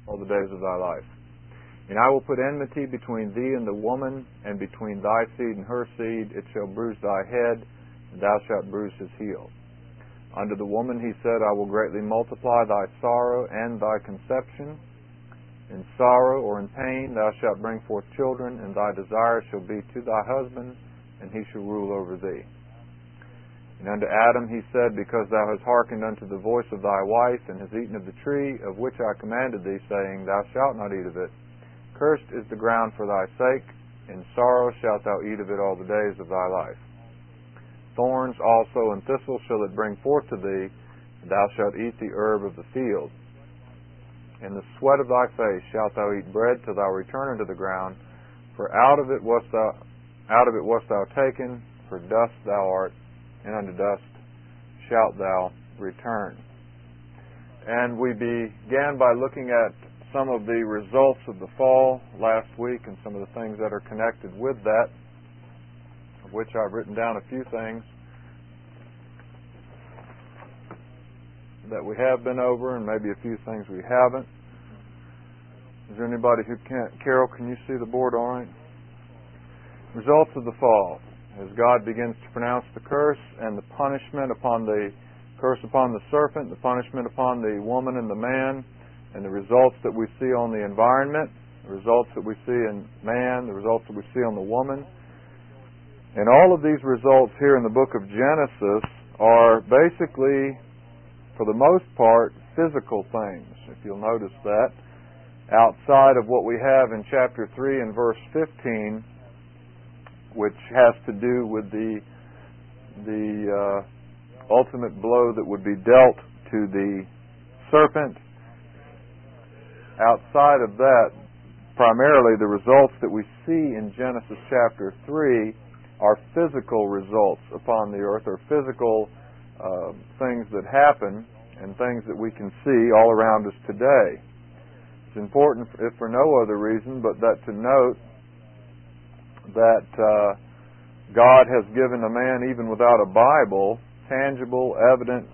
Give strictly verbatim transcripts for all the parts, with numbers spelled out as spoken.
all the days of thy life. And I will put enmity between thee and the woman, and between thy seed and her seed. It shall bruise thy head, and thou shalt bruise his heel. Unto the woman he said, I will greatly multiply thy sorrow and thy conception. In sorrow or in pain thou shalt bring forth children, and thy desire shall be to thy husband, and he shall rule over thee. And unto Adam he said, because thou hast hearkened unto the voice of thy wife, and hast eaten of the tree of which I commanded thee, saying, Thou shalt not eat of it. Cursed is the ground for thy sake. In sorrow shalt thou eat of it all the days of thy life. Thorns also and thistles shall it bring forth to thee, and thou shalt eat the herb of the field. In the sweat of thy face shalt thou eat bread till thou return unto the ground, for out of it wast thou, out of it wast thou taken, for dust thou art, and unto dust shalt thou return. And we began by looking at some of the results of the fall last week and some of the things that are connected with that, of which I've written down a few things that we have been over and maybe a few things we haven't. Is there anybody who can't? Carol, can you see the board all right? Results of the fall. As God begins to pronounce the curse and the punishment upon the curse upon the serpent, the punishment upon the woman and the man, and the results that we see on the environment, the results that we see in man, the results that we see on the woman. And all of these results here in the book of Genesis are basically, for the most part, physical things, if you'll notice that, outside of what we have in chapter three and verse fifteen, which has to do with the the uh, ultimate blow that would be dealt to the serpent. Outside of that, primarily the results that we see in Genesis chapter three are physical results upon the earth, or physical uh, things that happen and things that we can see all around us today. It's important, if for no other reason, but that to note that uh, God has given a man, even without a Bible, tangible, evident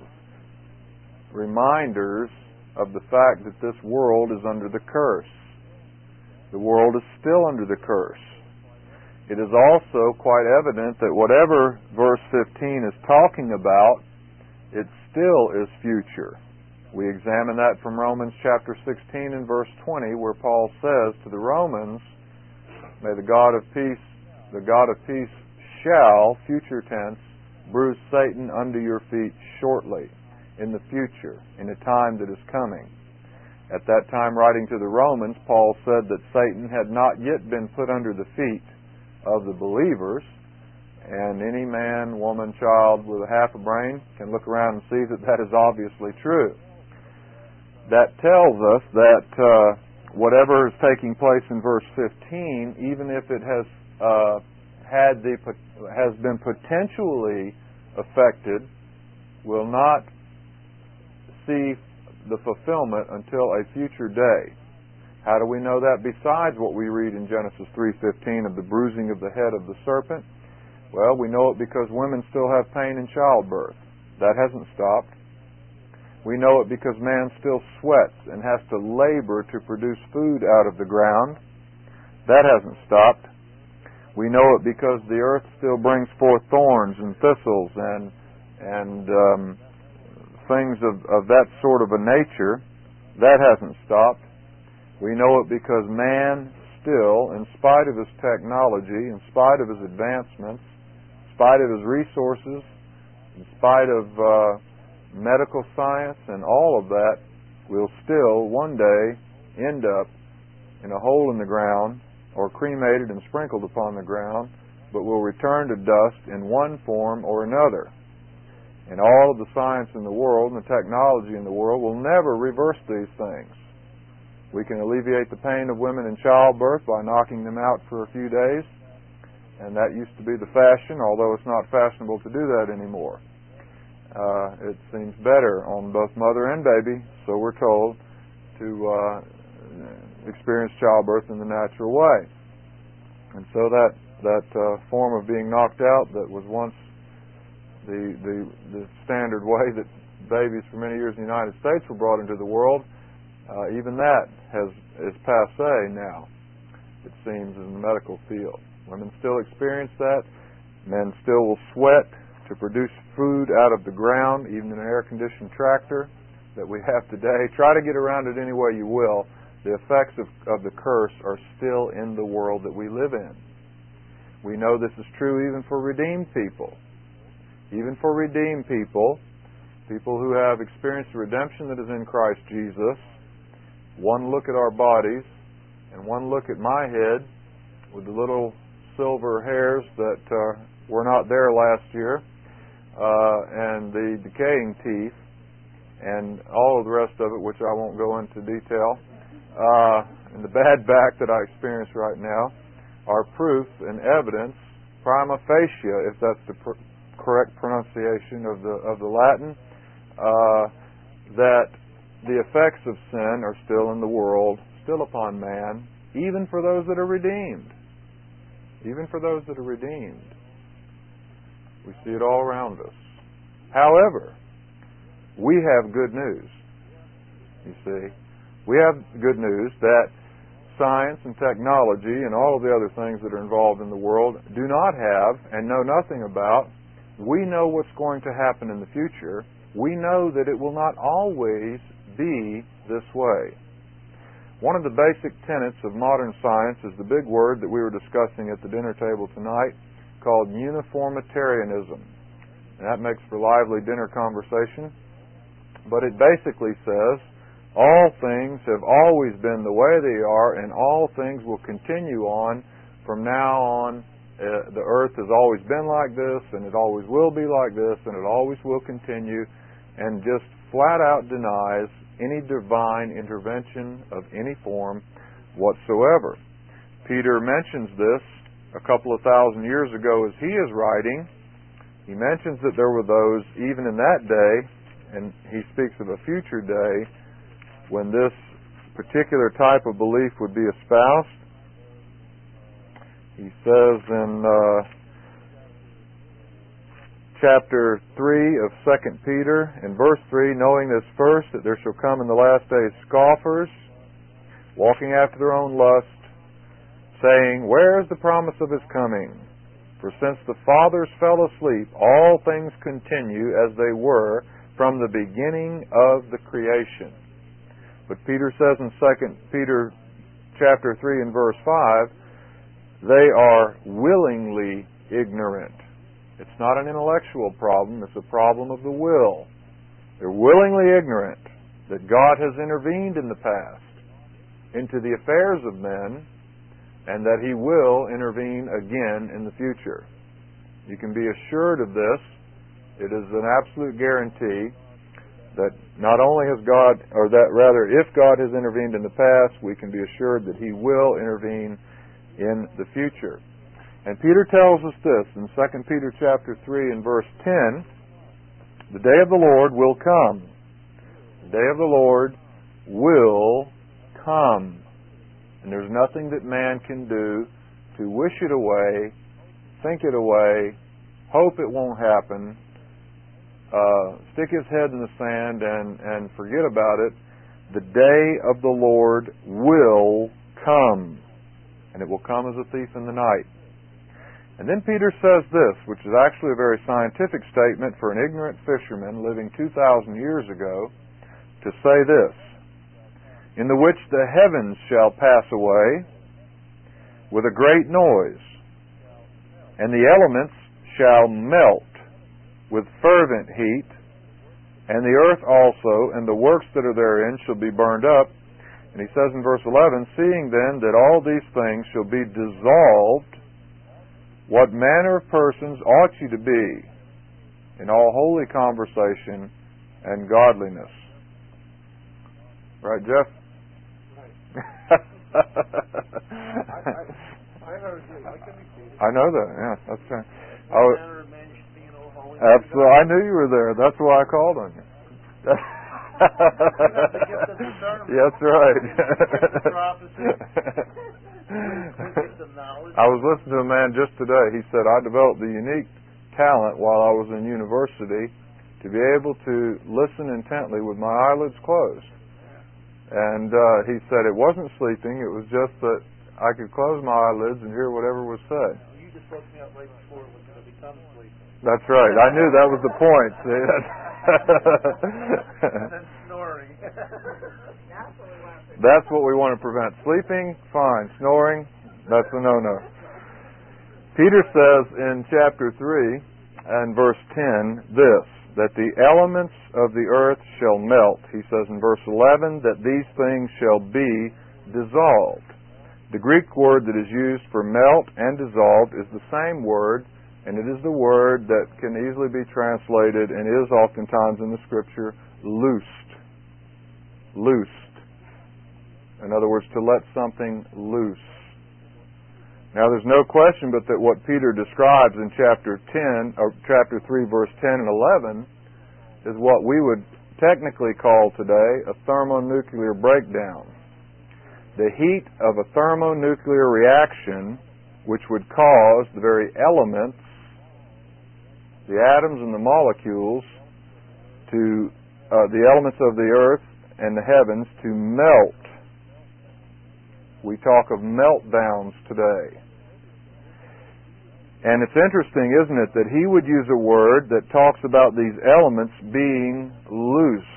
reminders of the fact that this world is under the curse. The world is still under the curse. It is also quite evident that whatever verse fifteen is talking about, it still is future. We examine that from Romans chapter sixteen and verse twenty, where Paul says to the Romans, May the God of peace, the God of peace shall, future tense, bruise Satan under your feet shortly, in the future, in a time that is coming. At that time, writing to the Romans, Paul said that Satan had not yet been put under the feet of the believers, and any man, woman, child with a half a brain can look around and see that that is obviously true. That tells us that uh, whatever is taking place in verse fifteen, even if it has uh, had the has been potentially affected, will not see the fulfillment until a future day. How do we know that besides what we read in Genesis three fifteen of the bruising of the head of the serpent? Well, we know it because women still have pain in childbirth. That hasn't stopped. We know it because man still sweats and has to labor to produce food out of the ground. That hasn't stopped. We know it because the earth still brings forth thorns and thistles and and um, things of, of that sort of a nature. That hasn't stopped. We know it because man still, in spite of his technology, in spite of his advancements, in spite of his resources, in spite of uh, medical science and all of that, will still one day end up in a hole in the ground or cremated and sprinkled upon the ground, but will return to dust in one form or another. And all of the science in the world and the technology in the world will never reverse these things. We can alleviate the pain of women in childbirth by knocking them out for a few days, and that used to be the fashion, although it's not fashionable to do that anymore. Uh, it seems better on both mother and baby, so we're told, to uh, experience childbirth in the natural way. And so that that uh, form of being knocked out that was once the, the the standard way that babies for many years in the United States were brought into the world, uh, even that has is passé now, it seems, in the medical field. Women still experience that. Men still will sweat to produce food out of the ground, even in an air-conditioned tractor that we have today. Try to get around it any way you will. The effects of, of the curse are still in the world that we live in. We know this is true even for redeemed people. Even for redeemed people, people who have experienced the redemption that is in Christ Jesus, one look at our bodies and one look at my head with the little silver hairs that uh, were not there last year, uh, and the decaying teeth, and all of the rest of it, which I won't go into detail, uh, and the bad back that I experience right now, are proof and evidence, prima facie, if that's the pr- correct pronunciation of the of the Latin, uh, that the effects of sin are still in the world, still upon man, even for those that are redeemed. Even for those that are redeemed. We see it all around us. However, we have good news. You see, we have good news that science and technology and all of the other things that are involved in the world do not have and know nothing about. We know what's going to happen in the future. We know that it will not always be this way. One of the basic tenets of modern science is the big word that we were discussing at the dinner table tonight, called uniformitarianism. And that makes for lively dinner conversation. But it basically says all things have always been the way they are, and all things will continue on from now on. Uh, the earth has always been like this, and it always will be like this, and it always will continue, and just flat out denies any divine intervention of any form whatsoever. Peter mentions this a couple of thousand years ago as he is writing. He mentions that there were those even in that day, and he speaks of a future day when this particular type of belief would be espoused. He says in uh, chapter three of Second Peter, in verse three, knowing this first, that there shall come in the last days scoffers, walking after their own lust, saying, where is the promise of his coming? For since the fathers fell asleep, all things continue as they were from the beginning of the creation. But Peter says in Second Peter chapter three and verse five, they are willingly ignorant. It's not an intellectual problem, it's a problem of the will. They're willingly ignorant that God has intervened in the past into the affairs of men, and that He will intervene again in the future. You can be assured of this. It is an absolute guarantee that not only has God, or that rather, if God has intervened in the past, we can be assured that He will intervene in the future. And Peter tells us this in Second Peter chapter three and verse ten, the day of the Lord will come. The day of the Lord will come. And there's nothing that man can do to wish it away, think it away, hope it won't happen, uh, stick his head in the sand and, and forget about it. The day of the Lord will come. And it will come as a thief in the night. And then Peter says this, which is actually a very scientific statement for an ignorant fisherman living two thousand years ago, to say this, in the which the heavens shall pass away with a great noise, and the elements shall melt with fervent heat, and the earth also and the works that are therein shall be burned up. And he says in verse eleven, seeing then that all these things shall be dissolved, what manner of persons ought you to be in all holy conversation and godliness? Right, Jeff? I, I, I heard you. I can repeat it. I know that. Yeah, that's right. What Oh, manner of man should be in all holy absolutely. I knew you were there. That's why I called on you. That's right. I was listening to a man just today. He said, I developed the unique talent while I was in university to be able to listen intently with my eyelids closed. And uh, he said it wasn't sleeping, it was just that I could close my eyelids and hear whatever was said. You just woke me up right before it was going to become sleeping. That's right. I knew that was the point. See, And then snoring. that's what we want to prevent. Sleeping, fine. Snoring, that's a no-no. Peter says in chapter three and verse ten this, that the elements of the earth shall melt. He says in verse eleven that these things shall be dissolved. The Greek word that is used for melt and dissolved is the same word, and it is the word that can easily be translated and is oftentimes in the Scripture loosed. Loosed. In other words, to let something loose. Now, there's no question but that what Peter describes in chapter ten, or chapter three, verse ten and eleven, is what we would technically call today a thermonuclear breakdown. The heat of a thermonuclear reaction, which would cause the very elements, the atoms and the molecules, to uh, the elements of the earth and the heavens to melt. We talk of meltdowns today. And it's interesting, isn't it, that he would use a word that talks about these elements being loosed.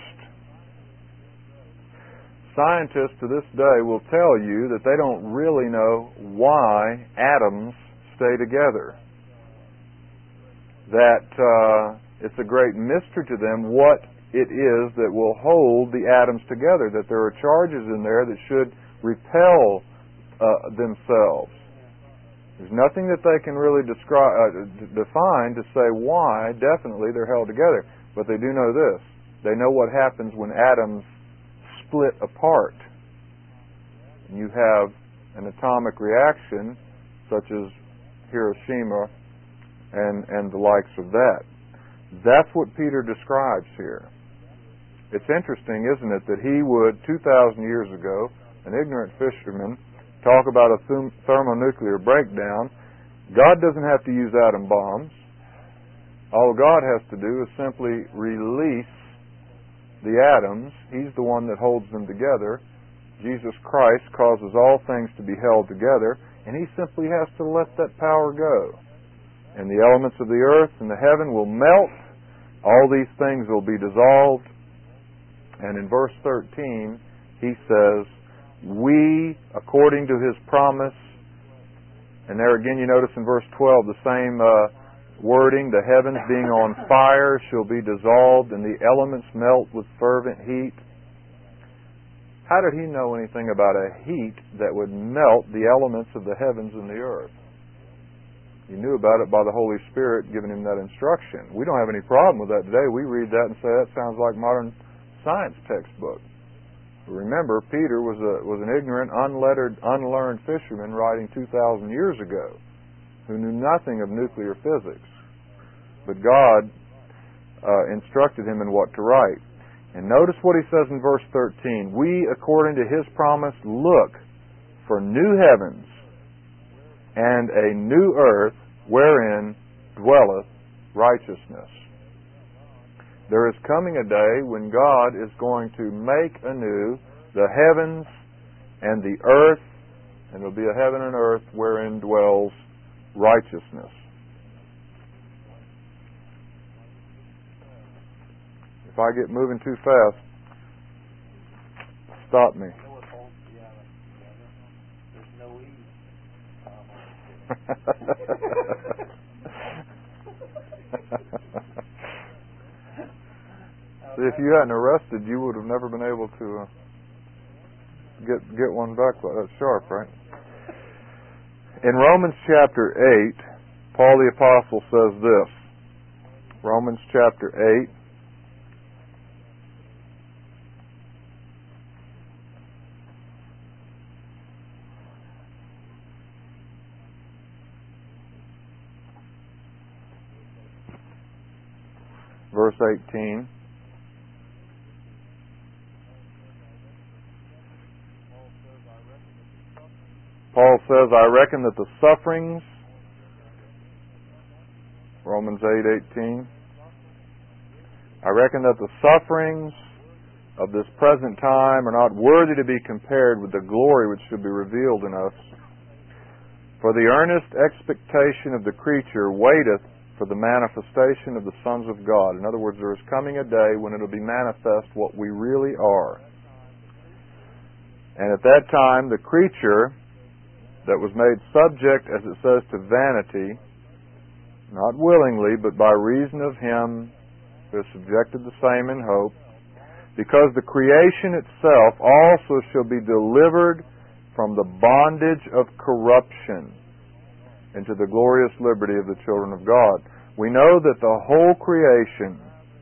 Scientists to this day will tell you that they don't really know why atoms stay together. That uh, it's a great mystery to them what it is that will hold the atoms together, that there are charges in there that should repel uh, themselves. There's nothing that they can really describe, uh, define to say why definitely they're held together. But they do know this. They know what happens when atoms split apart. And you have an atomic reaction such as Hiroshima and, and the likes of that. That's what Peter describes here. It's interesting, isn't it, that he would, two thousand years ago, an ignorant fisherman, talk about a th- thermonuclear breakdown. God doesn't have to use atom bombs. All God has to do is simply release the atoms. He's the one that holds them together. Jesus Christ causes all things to be held together, and He simply has to let that power go. And the elements of the earth and the heaven will melt. All these things will be dissolved. And in verse thirteen, he says, we, according to His promise, and there again you notice in verse twelve the same uh, wording, the heavens being on fire shall be dissolved, and the elements melt with fervent heat. How did he know anything about a heat that would melt the elements of the heavens and the earth? He knew about it by the Holy Spirit giving him that instruction. We don't have any problem with that today. We read that and say, that sounds like modern science textbook. But remember, Peter was a was an ignorant, unlettered, unlearned fisherman writing two thousand years ago who knew nothing of nuclear physics. But God uh, instructed him in what to write. And notice what he says in verse thirteen. We, according to His promise, look for new heavens and a new earth wherein dwelleth righteousness. There is coming a day when God is going to make anew the heavens and the earth, and it will be a heaven and earth wherein dwells righteousness. If I get moving too fast, stop me. See, if you hadn't arrested, you would have never been able to uh, get get one back. That's sharp, right? In Romans chapter eight, Paul the Apostle says this. Romans chapter eight. Verse eighteen. Paul says, I reckon that the sufferings, Romans eight eighteen, I reckon that the sufferings of this present time are not worthy to be compared with the glory which shall be revealed in us. For the earnest expectation of the creature waiteth for the manifestation of the sons of God. In other words, there is coming a day when it will be manifest what we really are. And at that time, the creature that was made subject, as it says, to vanity, not willingly, but by reason of him who is subjected the same in hope, because the creation itself also shall be delivered from the bondage of corruption into the glorious liberty of the children of God. We know that the whole creation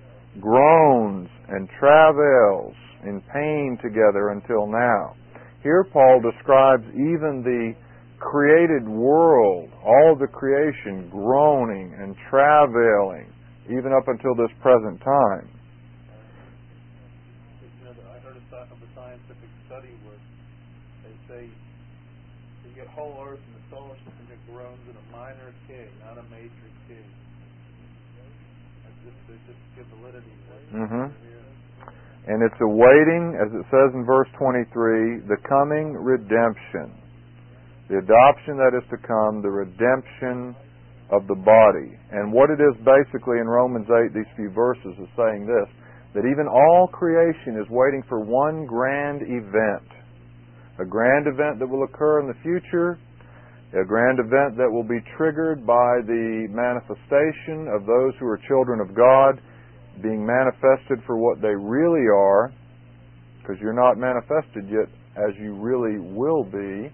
groans and travails in pain together until now. Here Paul describes even the created world, all of the creation groaning and travailing, even up until this present time. You know, I heard of a scientific study where they say you get whole Earth and the solar system it groans in a minor key, not a major key. And just to just give validity to it. Mm-hmm. And it's awaiting, as it says in verse twenty-three, the coming redemption. The adoption that is to come, the redemption of the body. And what it is basically in Romans eight, these few verses, is saying this, that even all creation is waiting for one grand event. A grand event that will occur in the future, a grand event that will be triggered by the manifestation of those who are children of God, being manifested for what they really are, because you're not manifested yet as you really will be.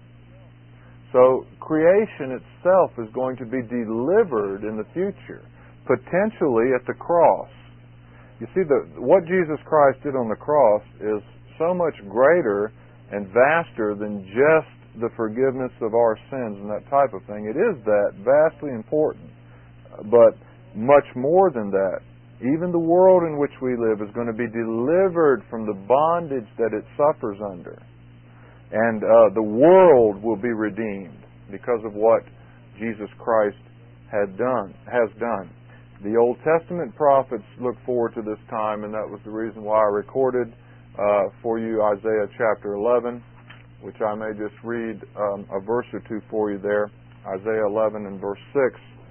So creation itself is going to be delivered in the future, potentially at the cross. You see, the, what Jesus Christ did on the cross is so much greater and vaster than just the forgiveness of our sins and that type of thing. It is that, vastly important. But much more than that, even the world in which we live is going to be delivered from the bondage that it suffers under. And uh, the world will be redeemed because of what Jesus Christ had done, has done. The Old Testament prophets look forward to this time, and that was the reason why I recorded uh, for you Isaiah chapter eleven, which I may just read um, a verse or two for you there. Isaiah eleven and verse six,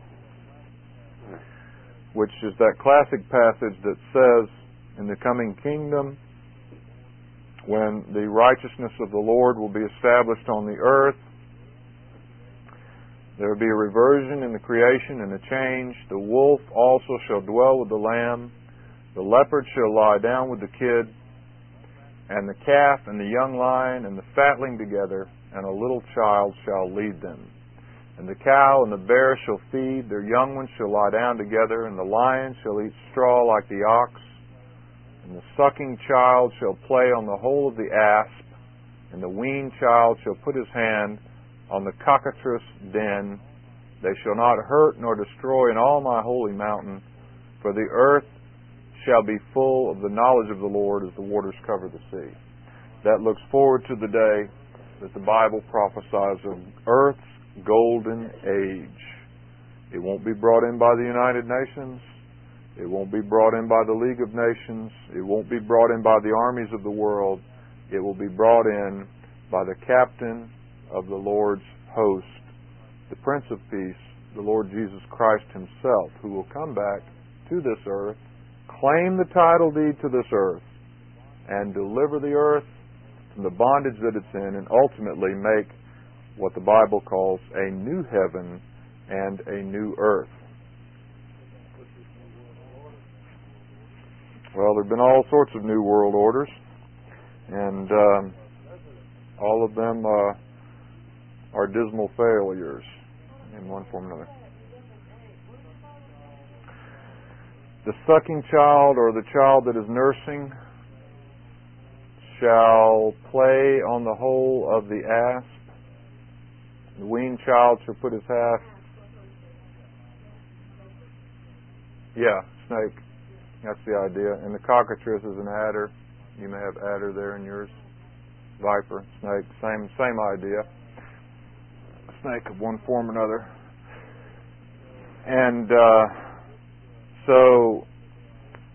which is that classic passage that says, in the coming kingdom, when the righteousness of the Lord will be established on the earth, there will be a reversion in the creation and a change. The wolf also shall dwell with the lamb. The leopard shall lie down with the kid. And the calf and the young lion and the fatling together, and a little child shall lead them. And the cow and the bear shall feed. Their young ones shall lie down together. And the lion shall eat straw like the ox. And the sucking child shall play on the hole of the asp, and the weaned child shall put his hand on the cockatrice den. They shall not hurt nor destroy in all my holy mountain, for the earth shall be full of the knowledge of the Lord as the waters cover the sea. That looks forward to the day that the Bible prophesies of Earth's golden age. It won't be brought in by the United Nations. It won't be brought in by the League of Nations. It won't be brought in by the armies of the world. It will be brought in by the captain of the Lord's host, the Prince of Peace, the Lord Jesus Christ himself, who will come back to this earth, claim the title deed to this earth, and deliver the earth from the bondage that it's in, and ultimately make what the Bible calls a new heaven and a new earth. Well, there have been all sorts of new world orders, and um, all of them uh, are dismal failures in one form or another. The sucking child, or the child that is nursing, shall play on the hole of the asp. The weaned child shall put his half. Yeah, snake. That's the idea. And the cockatrice is an adder. You may have adder there in yours. Viper, snake, same same idea. A snake of one form or another. And uh, so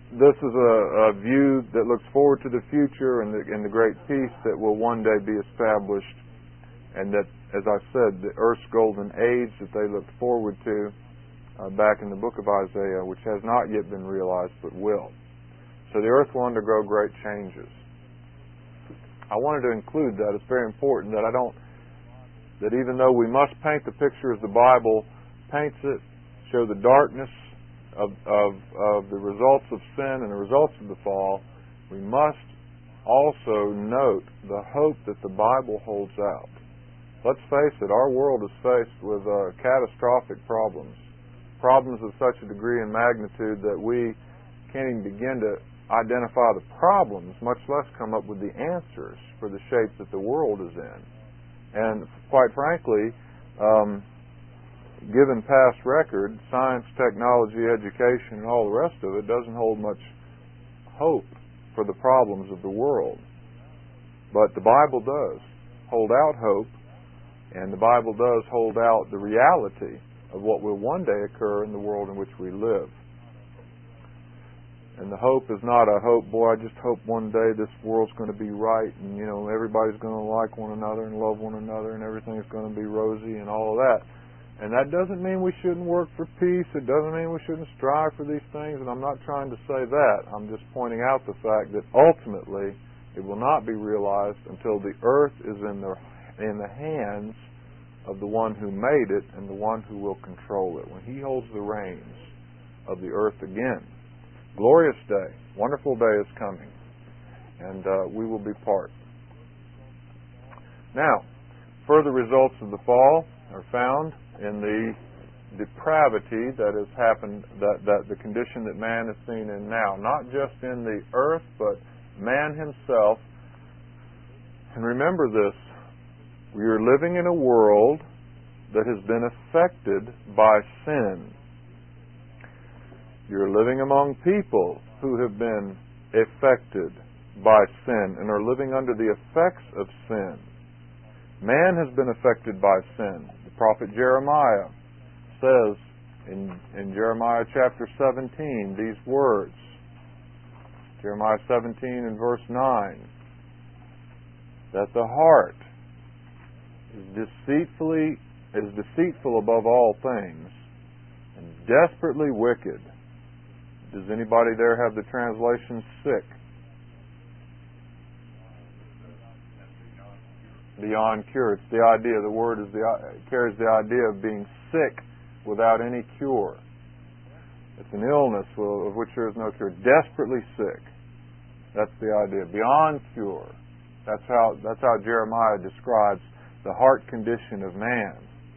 this is a, a view that looks forward to the future and the, and the great peace that will one day be established, and that, as I said, the earth's golden age that they looked forward to uh, back in the book of Isaiah, which has not yet been realized but will. So the earth will undergo great changes. I wanted to include that. It's very important that I don't, that even though we must paint the picture as the Bible paints it, show the darkness of, of, of the results of sin and the results of the fall, we must also note the hope that the Bible holds out. Let's face it, our world is faced with uh, catastrophic problems, problems of such a degree and magnitude that we can't even begin to identify the problems, much less come up with the answers for the shape that the world is in. And quite frankly, um, given past record, science, technology, education, and all the rest of it doesn't hold much hope for the problems of the world. But the Bible does hold out hope, and the Bible does hold out the reality of what will one day occur in the world in which we live. And the hope is not a hope, boy, I just hope one day this world's going to be right, and, you know, everybody's going to like one another and love one another, and everything's going to be rosy and all of that. And that doesn't mean we shouldn't work for peace. It doesn't mean we shouldn't strive for these things, and I'm not trying to say that. I'm just pointing out the fact that ultimately it will not be realized until the earth is in the, in the hands of the one who made it and the one who will control it, when He holds the reins of the earth again. Glorious day, wonderful day is coming, and uh, we will be part. Now, further results of the fall are found in the depravity that has happened, that, that the condition that man is seen in now, not just in the earth, but man himself. And remember this, we are living in a world that has been affected by sin. You're living among people who have been affected by sin and are living under the effects of sin. Man has been affected by sin. The prophet Jeremiah says in, in Jeremiah chapter seventeen these words. Jeremiah seventeen and verse nine. That the heart is deceitfully is deceitful above all things and desperately wicked. Does anybody there have the translation sick? Beyond cure. It's the idea. The word is the carries the idea of being sick without any cure. It's an illness of which there is no cure. Desperately sick. That's the idea. Beyond cure. That's how that's how Jeremiah describes the heart condition of man.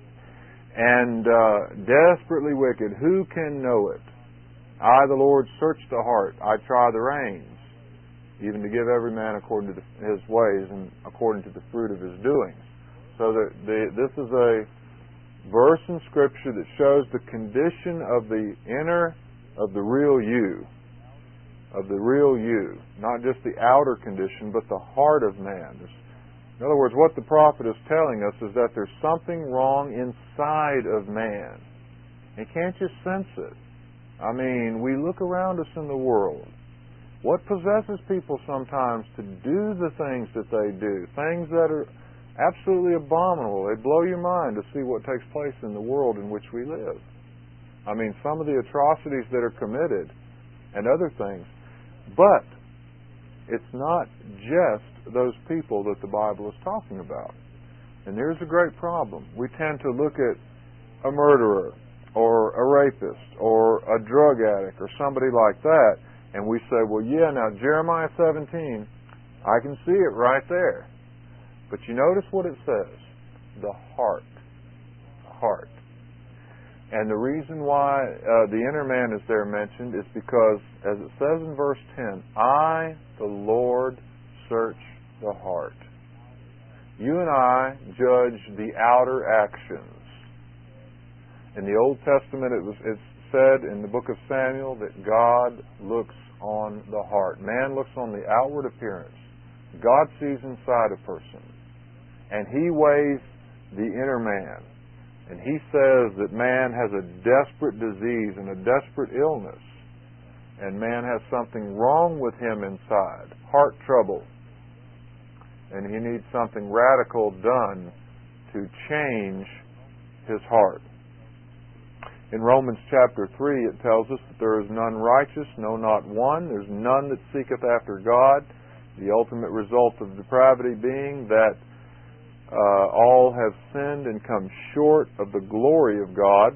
And uh, desperately wicked. Who can know it? I, the Lord, search the heart. I try the reins, even to give every man according to the, his ways and according to the fruit of his doings. So that the, this is a verse in Scripture that shows the condition of the inner, of the real you, of the real you, not just the outer condition, but the heart of man. In other words, what the prophet is telling us is that there's something wrong inside of man. And can't you sense it? I mean, we look around us in the world. What possesses people sometimes to do the things that they do? Things that are absolutely abominable. They blow your mind to see what takes place in the world in which we live. I mean, some of the atrocities that are committed and other things. But it's not just those people that the Bible is talking about. And there's a great problem. We tend to look at a murderer or a rapist or a drug addict or somebody like that, and we say, well, yeah, now Jeremiah seventeen, I can see it right there. But you notice what it says. The heart. The heart. And the reason why uh, the inner man is there mentioned is because, as it says in verse ten, I, the Lord, search the heart. You and I judge the outer actions. In the Old Testament, it was it's said in the book of Samuel that God looks on the heart. Man looks on the outward appearance. God sees inside a person. And He weighs the inner man. And He says that man has a desperate disease and a desperate illness. and man has something wrong with him inside, heart trouble, and he needs something radical done to change his heart. In Romans chapter three, it tells us that there is none righteous, no, not one. There's none that seeketh after God. The ultimate result of depravity being that uh, all have sinned and come short of the glory of God.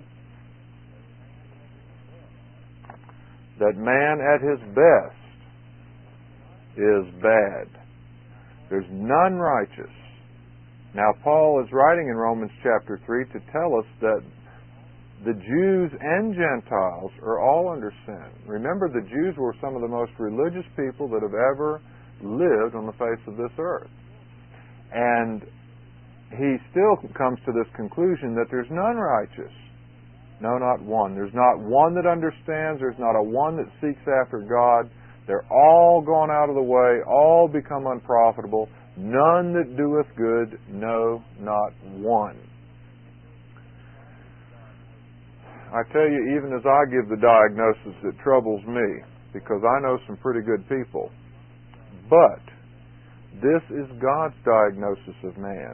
That man at his best is bad. There's none righteous. Now, Paul is writing in Romans chapter three to tell us that the Jews and Gentiles are all under sin. Remember, the Jews were some of the most religious people that have ever lived on the face of this earth. And he still comes to this conclusion that there's none righteous. No, not one. There's not one that understands. There's not a one that seeks after God. They're all gone out of the way, all become unprofitable. None that doeth good, no, not one. I tell you, even as I give the diagnosis, it troubles me, because I know some pretty good people. But this is God's diagnosis of man.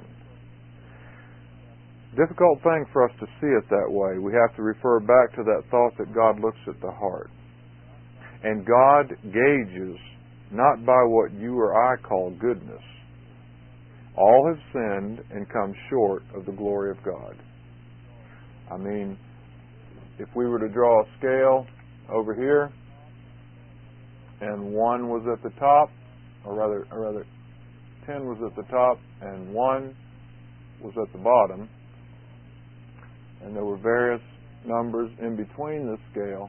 Difficult thing for us to see it that way. We have to refer back to that thought that God looks at the heart. And God gauges not by what you or I call goodness. All have sinned and come short of the glory of God. I mean, if we were to draw a scale over here, and one was at the top, or rather, or rather, ten was at the top, and one was at the bottom, and there were various numbers in between the scale,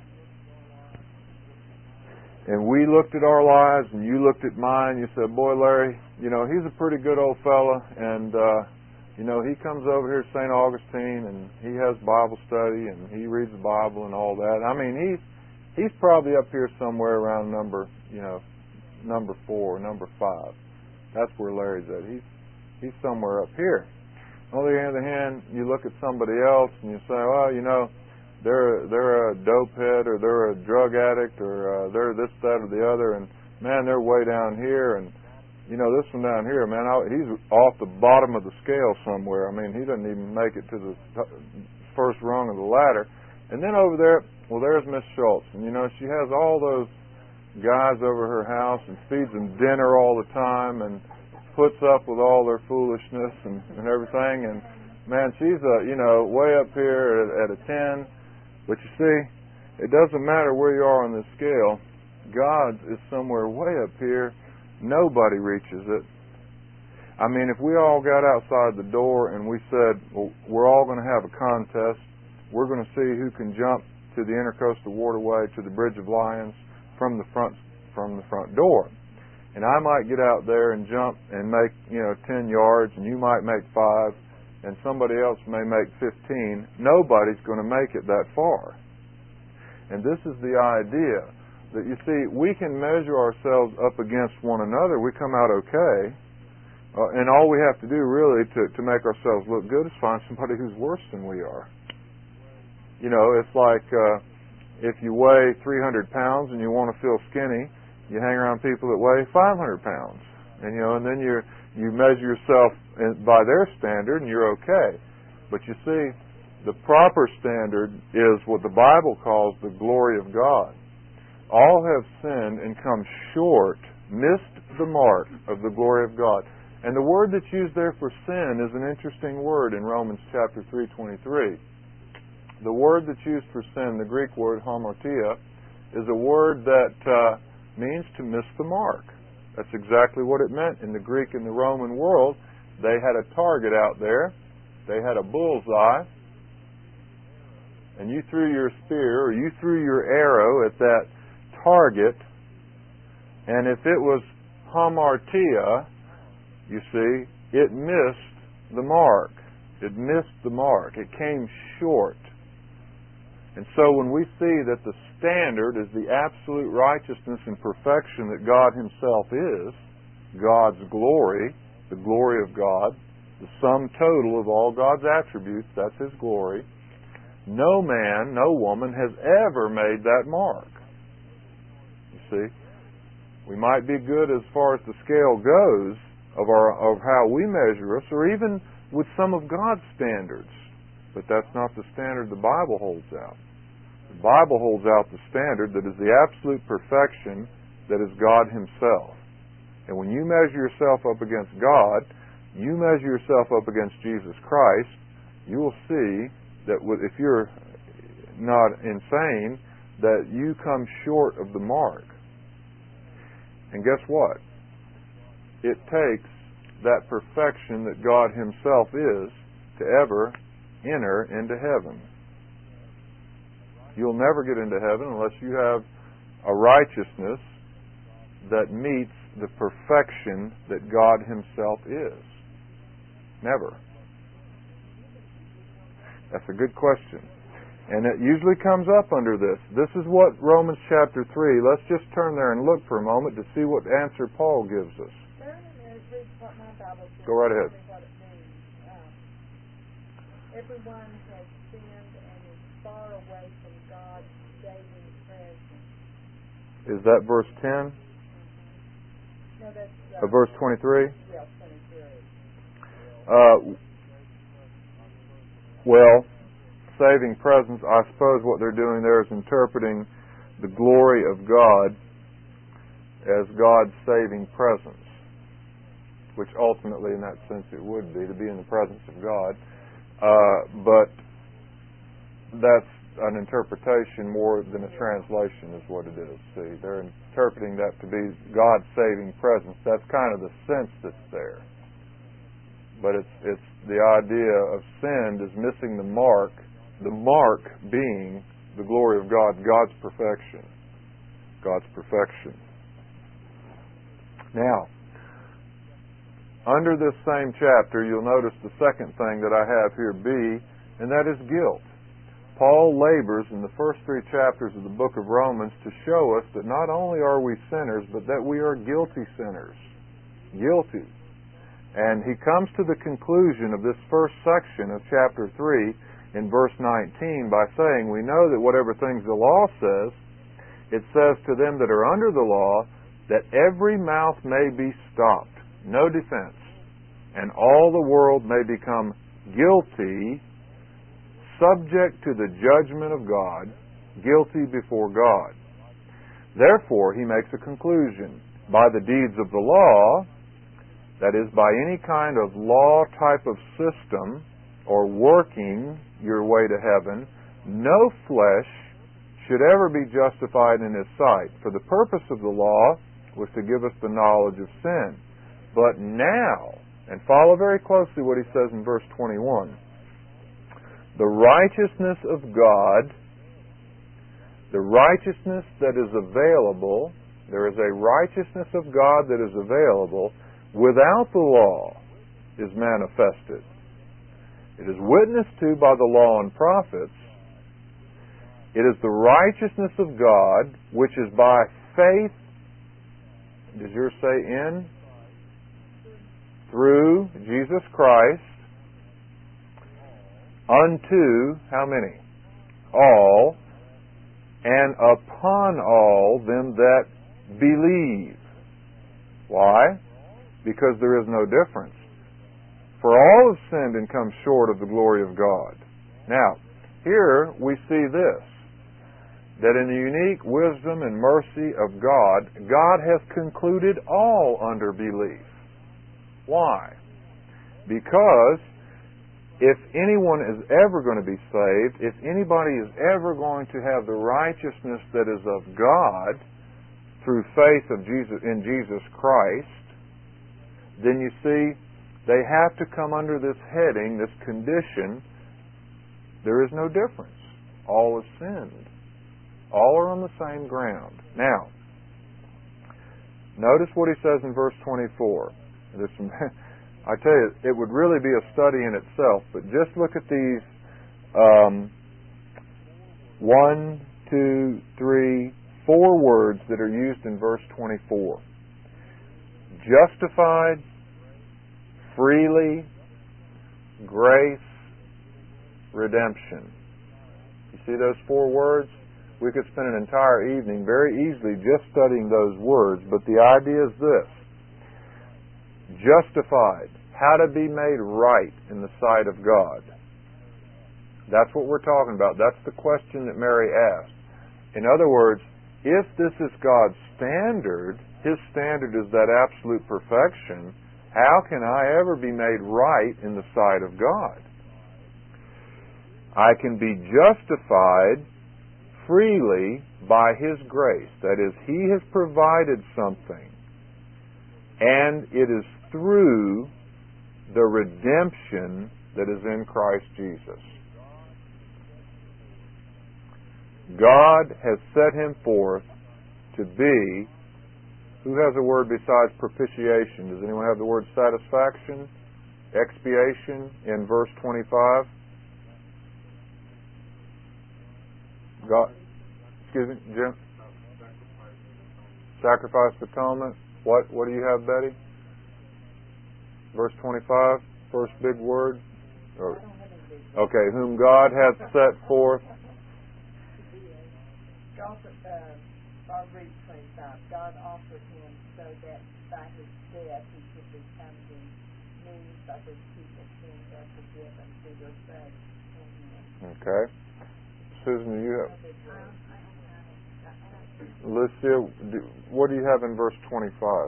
and we looked at our lives, and you looked at mine, you said, boy, Larry, you know, he's a pretty good old fella, and, uh, you know, he comes over here to Saint Augustine, and he has Bible study, and he reads the Bible and all that. I mean, he's he's probably up here somewhere around number, you know, number four, number five. That's where Larry's at. He's he's somewhere up here. On the other hand, you look at somebody else, and you say, well, you know, they're they're a dope head, or they're a drug addict, or uh, they're this, that, or the other, and man, they're way down here, and you know, this one down here, man, he's off the bottom of the scale somewhere. I mean, he doesn't even make it to the first rung of the ladder. And then over there, well, there's Miss Schultz. And, you know, she has all those guys over her house and feeds them dinner all the time and puts up with all their foolishness and, and everything. And, man, she's, uh, you know, way up here at, at a ten. But you see, it doesn't matter where you are on this scale. God's is somewhere way up here. Nobody reaches it. I mean, if we all got outside the door and we said, well, we're all going to have a contest, we're going to see who can jump to the Intercoastal Waterway to the Bridge of Lions from the front from the front door. And I might get out there and jump and make, you know, ten yards, and you might make five, and somebody else may make fifteen. Nobody's going to make it that far. And this is the idea. That you see, we can measure ourselves up against one another. We come out okay. Uh, and all we have to do really to, to make ourselves look good is find somebody who's worse than we are. You know, it's like uh, if you weigh three hundred pounds and you want to feel skinny, you hang around people that weigh five hundred pounds. And, you know, and then you you measure yourself by their standard and you're okay. But you see, the proper standard is what the Bible calls the glory of God. All have sinned and come short, missed the mark of the glory of God. And the word that's used there for sin is an interesting word in Romans chapter three twenty-three. The word that's used for sin, the Greek word hamartia, is a word that uh, means to miss the mark. That's exactly what it meant in the Greek and the Roman world. They had a target out there. They had a bullseye. And you threw your spear or you threw your arrow at that target, and if it was hamartia, you see, it missed the mark. It missed the mark. It came short. And so when we see that the standard is the absolute righteousness and perfection that God Himself is, God's glory, the glory of God, the sum total of all God's attributes, that's His glory, no man, no woman has ever made that mark. see. We might be good as far as the scale goes of our of how we measure us, or even with some of God's standards. But that's not the standard the Bible holds out. The Bible holds out the standard that is the absolute perfection that is God Himself. And when you measure yourself up against God, you measure yourself up against Jesus Christ, you will see that if you're not insane, that you come short of the mark. And guess what? It takes that perfection that God Himself is to ever enter into heaven. You'll never get into heaven unless you have a righteousness that meets the perfection that God Himself is. Never. That's a good question. And it usually comes up under this. This is what Romans chapter three, let's just turn there and look for a moment to see what answer Paul gives us. Go right ahead. Everyone has sinned and is far away from God's saving presence. Is that verse ten? No, that's uh, verse twenty-three? Yeah, twenty-three. Uh, well, saving presence, I suppose what they're doing there is interpreting the glory of God as God's saving presence, which ultimately in that sense it would be, to be in the presence of God. Uh, but that's an interpretation more than a translation is what it is. See, they're interpreting that to be God's saving presence. That's kind of the sense that's there. But it's it's the idea of sin is missing the mark, the mark being the glory of God, God's perfection. God's perfection. Now, under this same chapter, you'll notice the second thing that I have here, B, and that is guilt. Paul labors in the first three chapters of the book of Romans to show us that not only are we sinners, but that we are guilty sinners. Guilty. And he comes to the conclusion of this first section of chapter three in verse nineteen by saying, we know that whatever things the law says, it says to them that are under the law, that every mouth may be stopped. No defense, and all the world may become guilty, subject to the judgment of God, guilty before God. Therefore, he makes a conclusion. By the deeds of the law, that is, by any kind of law type of system, or working your way to heaven, no flesh should ever be justified in his sight. For the purpose of the law was to give us the knowledge of sin. But now, and follow very closely what he says in verse twenty-one, the righteousness of God, the righteousness that is available, there is a righteousness of God that is available without the law is manifested. It is witnessed to by the law and prophets. It is the righteousness of God which is by faith, does yours say in? Through Jesus Christ, unto, how many? All, and upon all them that believe. Why? Because there is no difference. For all have sinned and come short of the glory of God. Now, here we see this, that in the unique wisdom and mercy of God, God has concluded all under belief. Why? Because if anyone is ever going to be saved, if anybody is ever going to have the righteousness that is of God through faith of Jesus in Jesus Christ, then you see they have to come under this heading, this condition. There is no difference. All have sinned. All are on the same ground. Now, notice what he says in verse twenty-four. There's some, I tell you, it would really be a study in itself, but just look at these um, one, two, three, four words that are used in verse twenty-four. Justified, freely, grace, redemption. You see those four words? We could spend an entire evening very easily just studying those words, but the idea is this. Justified. How to be made right in the sight of God. That's what we're talking about. That's the question that Mary asked. In other words, if this is God's standard, His standard is that absolute perfection, how can I ever be made right in the sight of God? I can be justified freely by His grace. That is, He has provided something, and it is through the redemption that is in Christ Jesus. God has set Him forth to be, who has a word besides propitiation? Does anyone have the word satisfaction, expiation in verse twenty-five? God, excuse me, Jim? Sacrifice of atonement. What, what do you have, Betty? Verse twenty-five, first big word. Or, okay, whom God hath set forth. God, uh, I'll read twenty-five. God offered Him so that by His death He could become the means by which people's sins are forgiven through their faith in Him. Okay. Susan, do you have? Lucia, do, what do you have in verse twenty-five?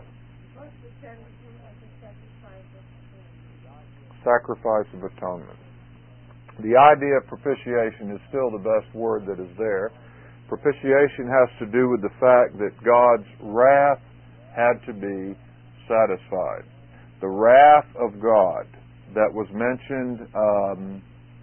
Sacrifice of atonement. The idea of propitiation is still the best word that is there. Propitiation has to do with the fact that God's wrath had to be satisfied. The wrath of God that was mentioned um,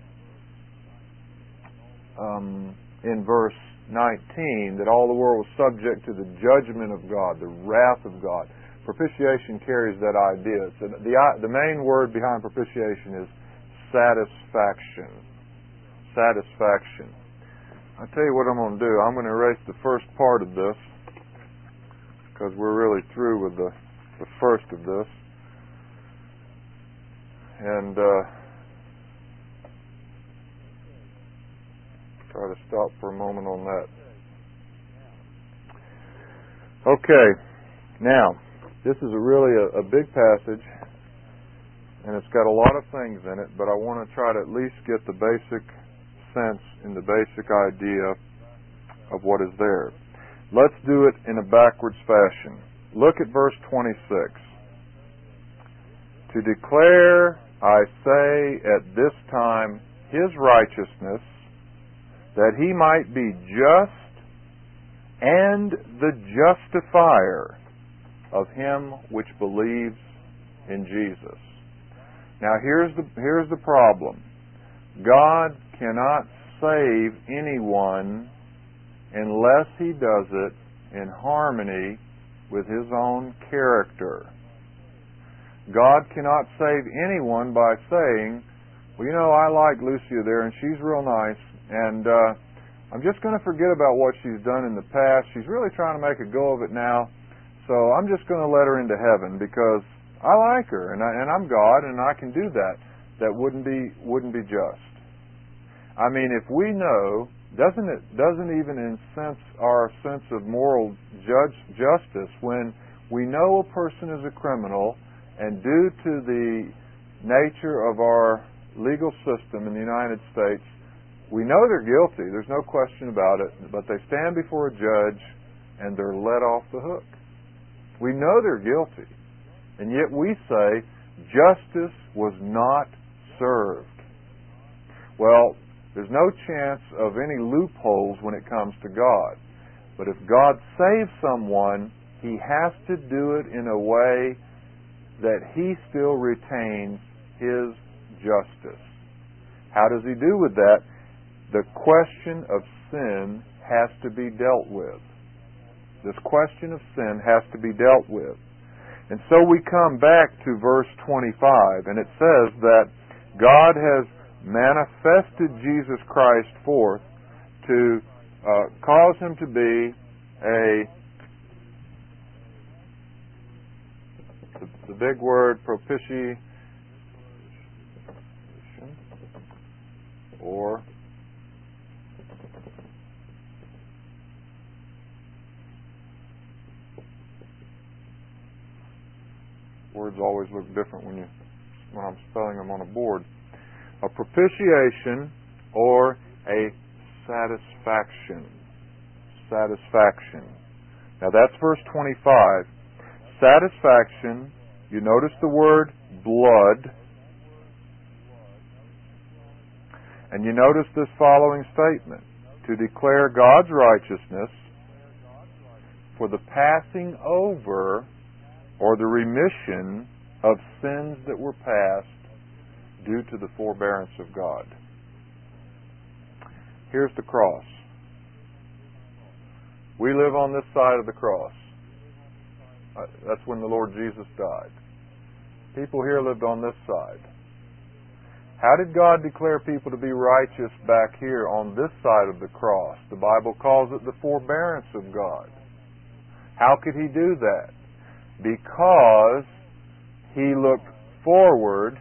um, in verse nineteen, that all the world was subject to the judgment of God, the wrath of God. Propitiation carries that idea. So the, the main word behind propitiation is satisfaction. Satisfaction. I'll tell you what I'm going to do. I'm going to erase the first part of this because we're really through with the, the first of this. And uh, try to stop for a moment on that. Okay. Now, this is a really a, a big passage, and it's got a lot of things in it, but I want to try to at least get the basic sense and the basic idea of what is there. Let's do it in a backwards fashion. Look at verse twenty-six. To declare, I say, at this time, His righteousness, that He might be just and the justifier of him which believes in Jesus. Now here's the here's the problem. God cannot save anyone unless He does it in harmony with His own character. God cannot save anyone by saying, well, you know, I like Lucia there and she's real nice, and uh, I'm just going to forget about what she's done in the past. She's really trying to make a go of it now. So I'm just going to let her into heaven because I like her and, I, and I'm God and I can do that. That wouldn't be wouldn't be just. I mean, if we know, doesn't it doesn't even incense our sense of moral judge, justice when we know a person is a criminal, and due to the nature of our legal system in the United States, we know they're guilty. There's no question about it. But they stand before a judge and they're let off the hook. We know they're guilty, and yet we say justice was not served. Well, there's no chance of any loopholes when it comes to God. But if God saves someone, He has to do it in a way that He still retains His justice. How does He do with that? The question of sin has to be dealt with. This question of sin has to be dealt with. And so we come back to verse twenty-five, and it says that God has manifested Jesus Christ forth to uh, cause Him to be a, the, the big word, propitiation, or words always look different when you when I'm spelling them on a board. A propitiation or a satisfaction. Satisfaction. Now that's verse twenty-five. Satisfaction, you notice the word blood. And you notice this following statement. To declare God's righteousness for the passing over or the remission of sins that were past due to the forbearance of God. Here's the cross. We live on this side of the cross. Uh, that's when the Lord Jesus died. People here lived on this side. How did God declare people to be righteous back here on this side of the cross? The Bible calls it the forbearance of God. How could He do that? Because He looked forward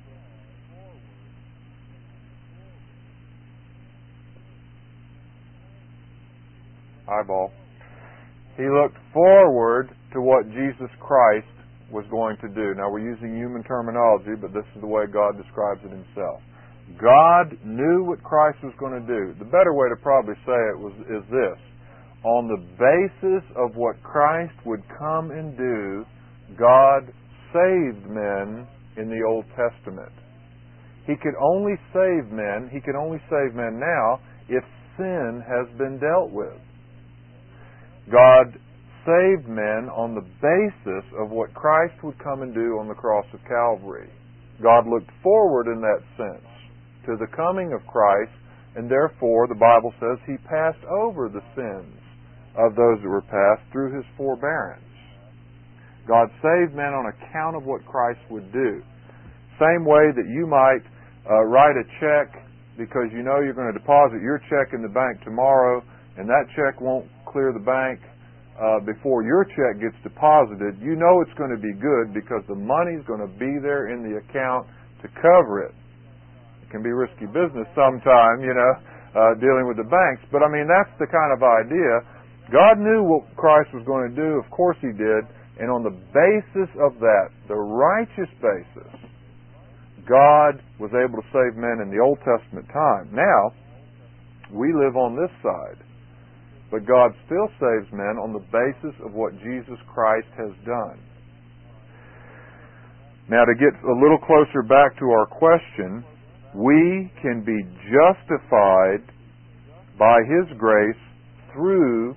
eyeball. He looked forward to what Jesus Christ was going to do. Now we're using human terminology, but this is the way God describes it Himself. God knew what Christ was going to do. The better way to probably say it was is this. On the basis of what Christ would come and do, God saved men in the Old Testament. He could only save men, He can only save men now if sin has been dealt with. God saved men on the basis of what Christ would come and do on the cross of Calvary. God looked forward in that sense to the coming of Christ, and therefore the Bible says He passed over the sins of those that were past through His forbearance. God saved men on account of what Christ would do. Same way that you might uh, write a check because you know you're going to deposit your check in the bank tomorrow, and that check won't clear the bank Uh, before your check gets deposited. You know it's going to be good because the money's going to be there in the account to cover it. It can be risky business sometime, you know, uh, dealing with the banks. But I mean, that's the kind of idea. God knew what Christ was going to do. Of course He did. And on the basis of that, the righteous basis, God was able to save men in the Old Testament time. Now, we live on this side. But God still saves men on the basis of what Jesus Christ has done. Now, to get a little closer back to our question, we can be justified by His grace through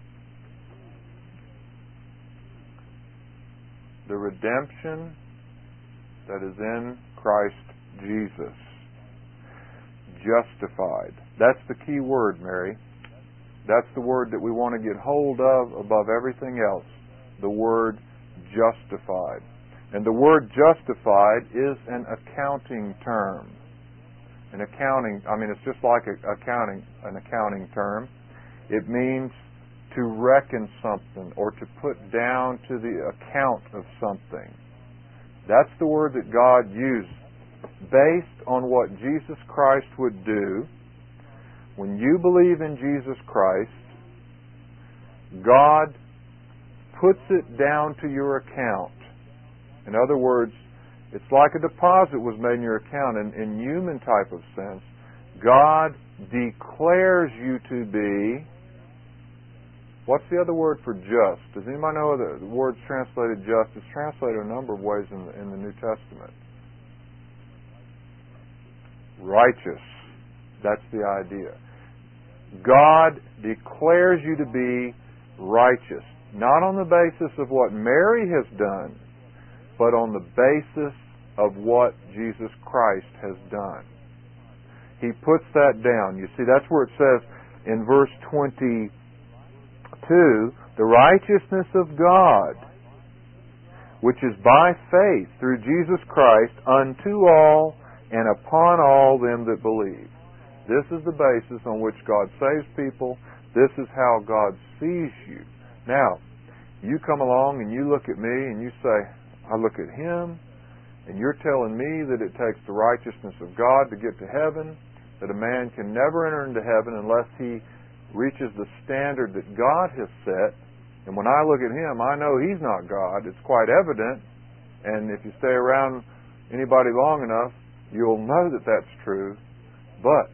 the redemption that is in Christ Jesus. Justified. That's the key word, Mary. That's the word that we want to get hold of above everything else. The word justified. And the word justified is an accounting term. An accounting, I mean, it's just like a, accounting, an accounting term. It means to reckon something or to put down to the account of something. That's the word that God used based on what Jesus Christ would do. When you believe in Jesus Christ, God puts it down to your account. In other words, it's like a deposit was made in your account. In, in human type of sense, God declares you to be, what's the other word for just? Does anybody know the word's translated just? It's translated a number of ways in the, in the New Testament. Righteous. That's the idea. God declares you to be righteous, not on the basis of what Mary has done, but on the basis of what Jesus Christ has done. He puts that down. You see, that's where it says in verse twenty-two, the righteousness of God, which is by faith through Jesus Christ unto all and upon all them that believe. This is the basis on which God saves people. This is how God sees you. Now, you come along and you look at me and you say, I look at Him, and you're telling me that it takes the righteousness of God to get to heaven, that a man can never enter into heaven unless he reaches the standard that God has set. And when I look at Him, I know He's not God. It's quite evident. And if you stay around anybody long enough, you'll know that that's true. But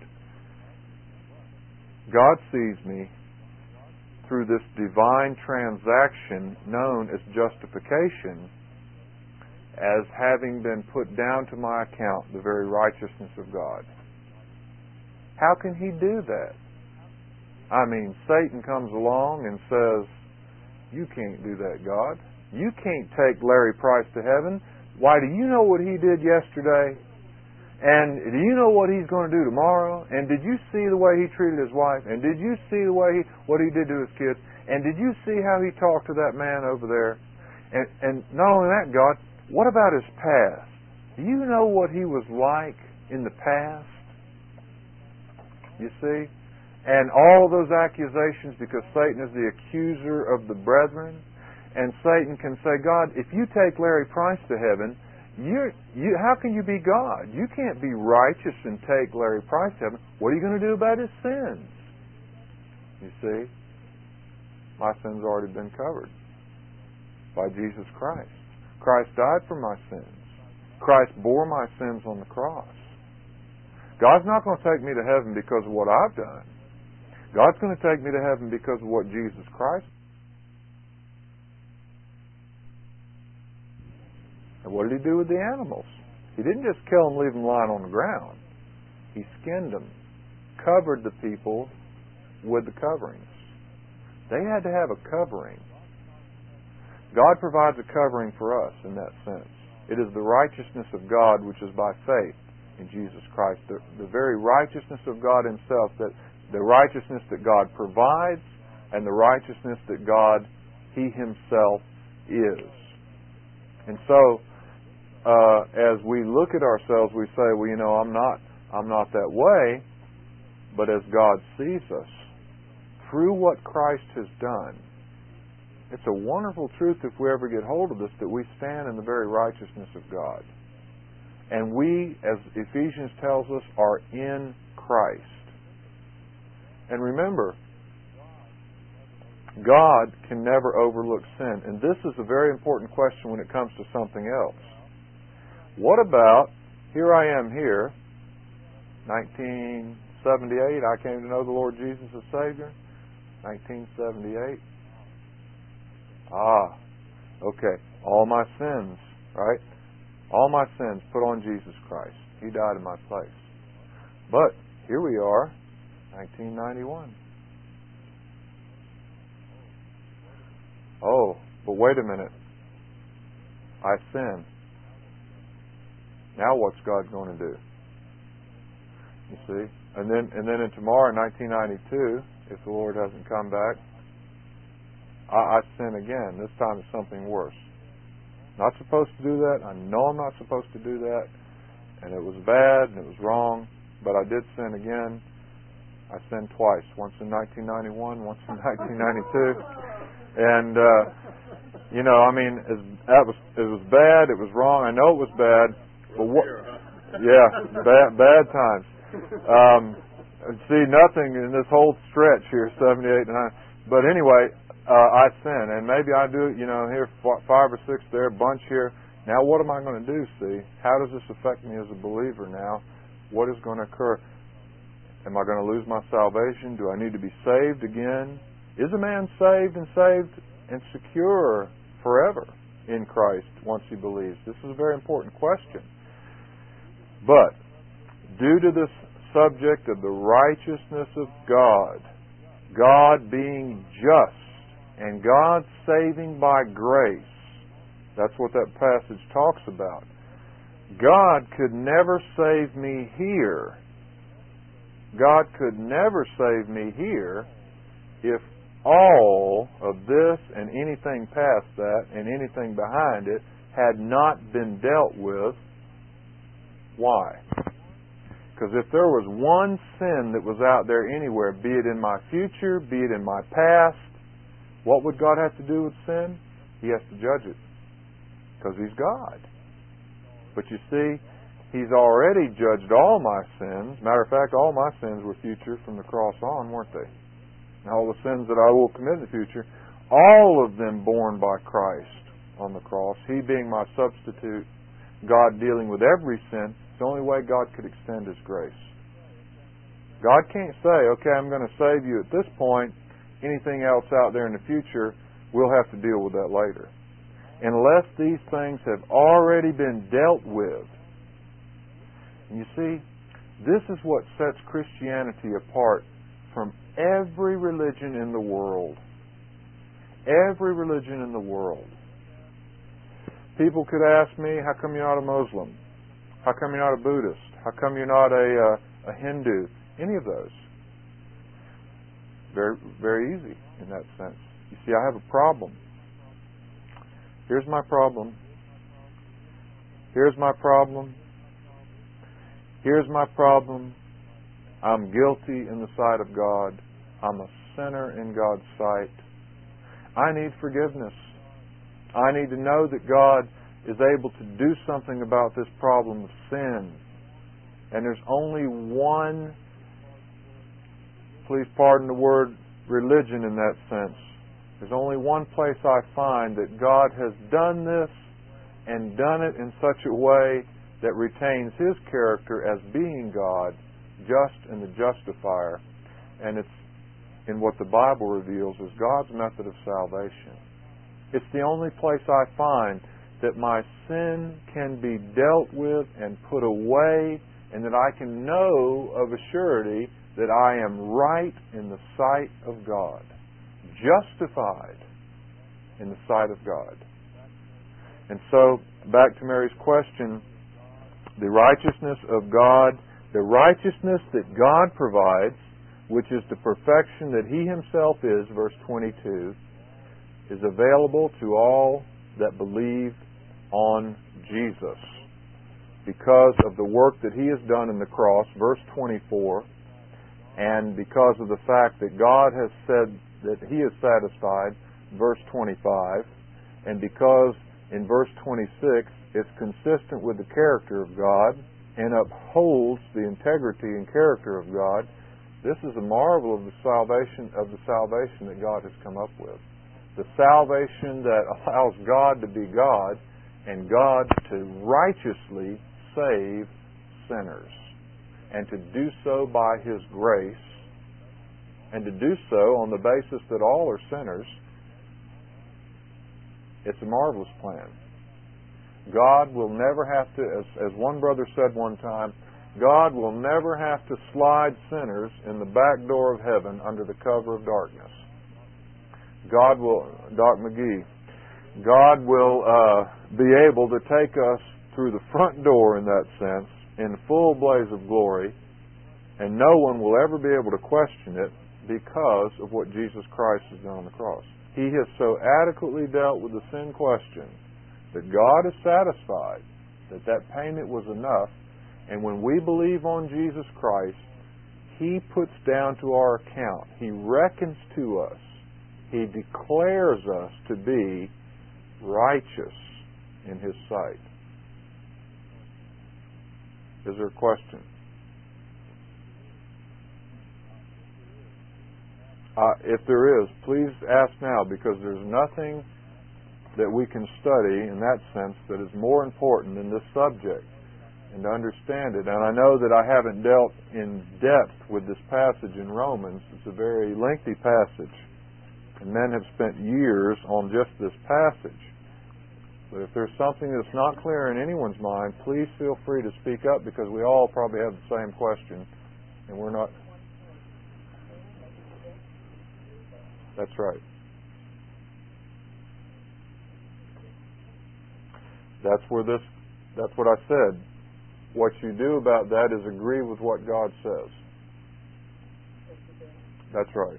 God sees me through this divine transaction known as justification as having been put down to my account the very righteousness of God. How can He do that? I mean, Satan comes along and says, you can't do that, God. You can't take Larry Price to heaven. Why, do you know what he did yesterday? And do you know what he's going to do tomorrow? And did you see the way he treated his wife? And did you see the way he, what he did to his kids? And did you see how he talked to that man over there? And, and not only that, God, what about his past? Do you know what he was like in the past? You see? And all of those accusations, because Satan is the accuser of the brethren, and Satan can say, God, if you take Larry Price to heaven, you're, you, how can you be God? You can't be righteous and take Larry Price to heaven. What are you going to do about his sins? You see? My sins have already been covered by Jesus Christ. Christ died for my sins. Christ bore my sins on the cross. God's not going to take me to heaven because of what I've done. God's going to take me to heaven because of what Jesus Christ did. And what did He do with the animals? He didn't just kill them, leave them lying on the ground. He skinned them, covered the people with the coverings. They had to have a covering. God provides a covering for us in that sense. It is the righteousness of God which is by faith in Jesus Christ. The, the very righteousness of God Himself, that the righteousness that God provides and the righteousness that God, He Himself is. And so, uh, as we look at ourselves, we say, well, you know, I'm not, I'm not that way. But as God sees us, through what Christ has done, it's a wonderful truth if we ever get hold of this, that we stand in the very righteousness of God. And we, as Ephesians tells us, are in Christ. And remember, God can never overlook sin. And this is a very important question when it comes to something else. What about, here I am here, nineteen seventy-eight, I came to know the Lord Jesus as Savior. nineteen seventy-eight. Ah, okay. All my sins, right? All my sins put on Jesus Christ. He died in my place. But here we are, nineteen ninety-one. Oh, but wait a minute. I sin. Now what's God going to do? You see? And then and then in tomorrow, nineteen ninety-two, if the Lord hasn't come back, I, I sin again. This time it's something worse. Not supposed to do that. I know I'm not supposed to do that. And it was bad and it was wrong. But I did sin again. I sinned twice. Once in nineteen ninety-one, once in nineteen ninety-two. And, uh, you know, I mean, it, that was, it was bad. It was wrong. I know it was bad. But what? Yeah, bad, bad times. Um, see, nothing in this whole stretch here, seventy-eight and nine. But anyway, uh, I sin. And maybe I do, you know, here, five or six there, a bunch here. Now what am I going to do, see? How does this affect me as a believer now? What is going to occur? Am I going to lose my salvation? Do I need to be saved again? Is a man saved and saved and secure forever in Christ once he believes? This is a very important question. But due to this subject of the righteousness of God, God being just and God saving by grace, that's what that passage talks about. God could never save me here. God could never save me here if all of this and anything past that and anything behind it had not been dealt with. Why? Because if there was one sin that was out there anywhere, be it in my future, be it in my past, what would God have to do with sin? He has to judge it. Because He's God. But you see, He's already judged all my sins. Matter of fact, all my sins were future from the cross on, weren't they? And all the sins that I will commit in the future, all of them borne by Christ on the cross, He being my substitute, God dealing with every sin, it's the only way God could extend His grace. God can't say, okay, I'm going to save you at this point. Anything else out there in the future, we'll have to deal with that later. Unless these things have already been dealt with. And you see, this is what sets Christianity apart from every religion in the world. Every religion in the world. People could ask me, how come you're not a Muslim? How come you're not a Buddhist? How come you're not a, uh, a Hindu? Any of those. Very, very easy in that sense. You see, I have a problem. Here's my problem. Here's my problem. Here's my problem. I'm guilty in the sight of God. I'm a sinner in God's sight. I need forgiveness. I need to know that God is able to do something about this problem of sin. And there's only one, please pardon the word religion in that sense. There's only one place I find that God has done this and done it in such a way that retains His character as being God, just and the justifier. And it's in what the Bible reveals as God's method of salvation. It's the only place I find that my sin can be dealt with and put away, and that I can know of a surety that I am right in the sight of God, justified in the sight of God. And so, back to Mary's question, the righteousness of God, the righteousness that God provides, which is the perfection that He Himself is, verse twenty-two, is available to all that believe on Jesus because of the work that He has done in the cross, verse twenty-four, and because of the fact that God has said that He is satisfied, verse twenty-five, and because in verse twenty-six it's consistent with the character of God and upholds the integrity and character of God. This is a marvel of the salvation of the salvation that God has come up with. The salvation that allows God to be God and God to righteously save sinners, and to do so by His grace, and to do so on the basis that all are sinners. It's a marvelous plan. God will never have to, as, as one brother said one time, God will never have to slide sinners in the back door of heaven under the cover of darkness. God will, Doc McGee, God will uh, be able to take us through the front door in that sense, in full blaze of glory, and no one will ever be able to question it because of what Jesus Christ has done on the cross. He has so adequately dealt with the sin question that God is satisfied that that payment was enough, and when we believe on Jesus Christ, He puts down to our account, He reckons to us, He declares us to be righteous in His sight. Is there a question? Uh, if there is, please ask now, because there's nothing that we can study in that sense that is more important than this subject, and to understand it. And I know that I haven't dealt in depth with this passage in Romans. It's a very lengthy passage, and men have spent years on just this passage. But if there's something that's not clear in anyone's mind, please feel free to speak up, because we all probably have the same question, and we're not... That's right. That's where this, that's what I said. What you do about that is agree with what God says. That's right.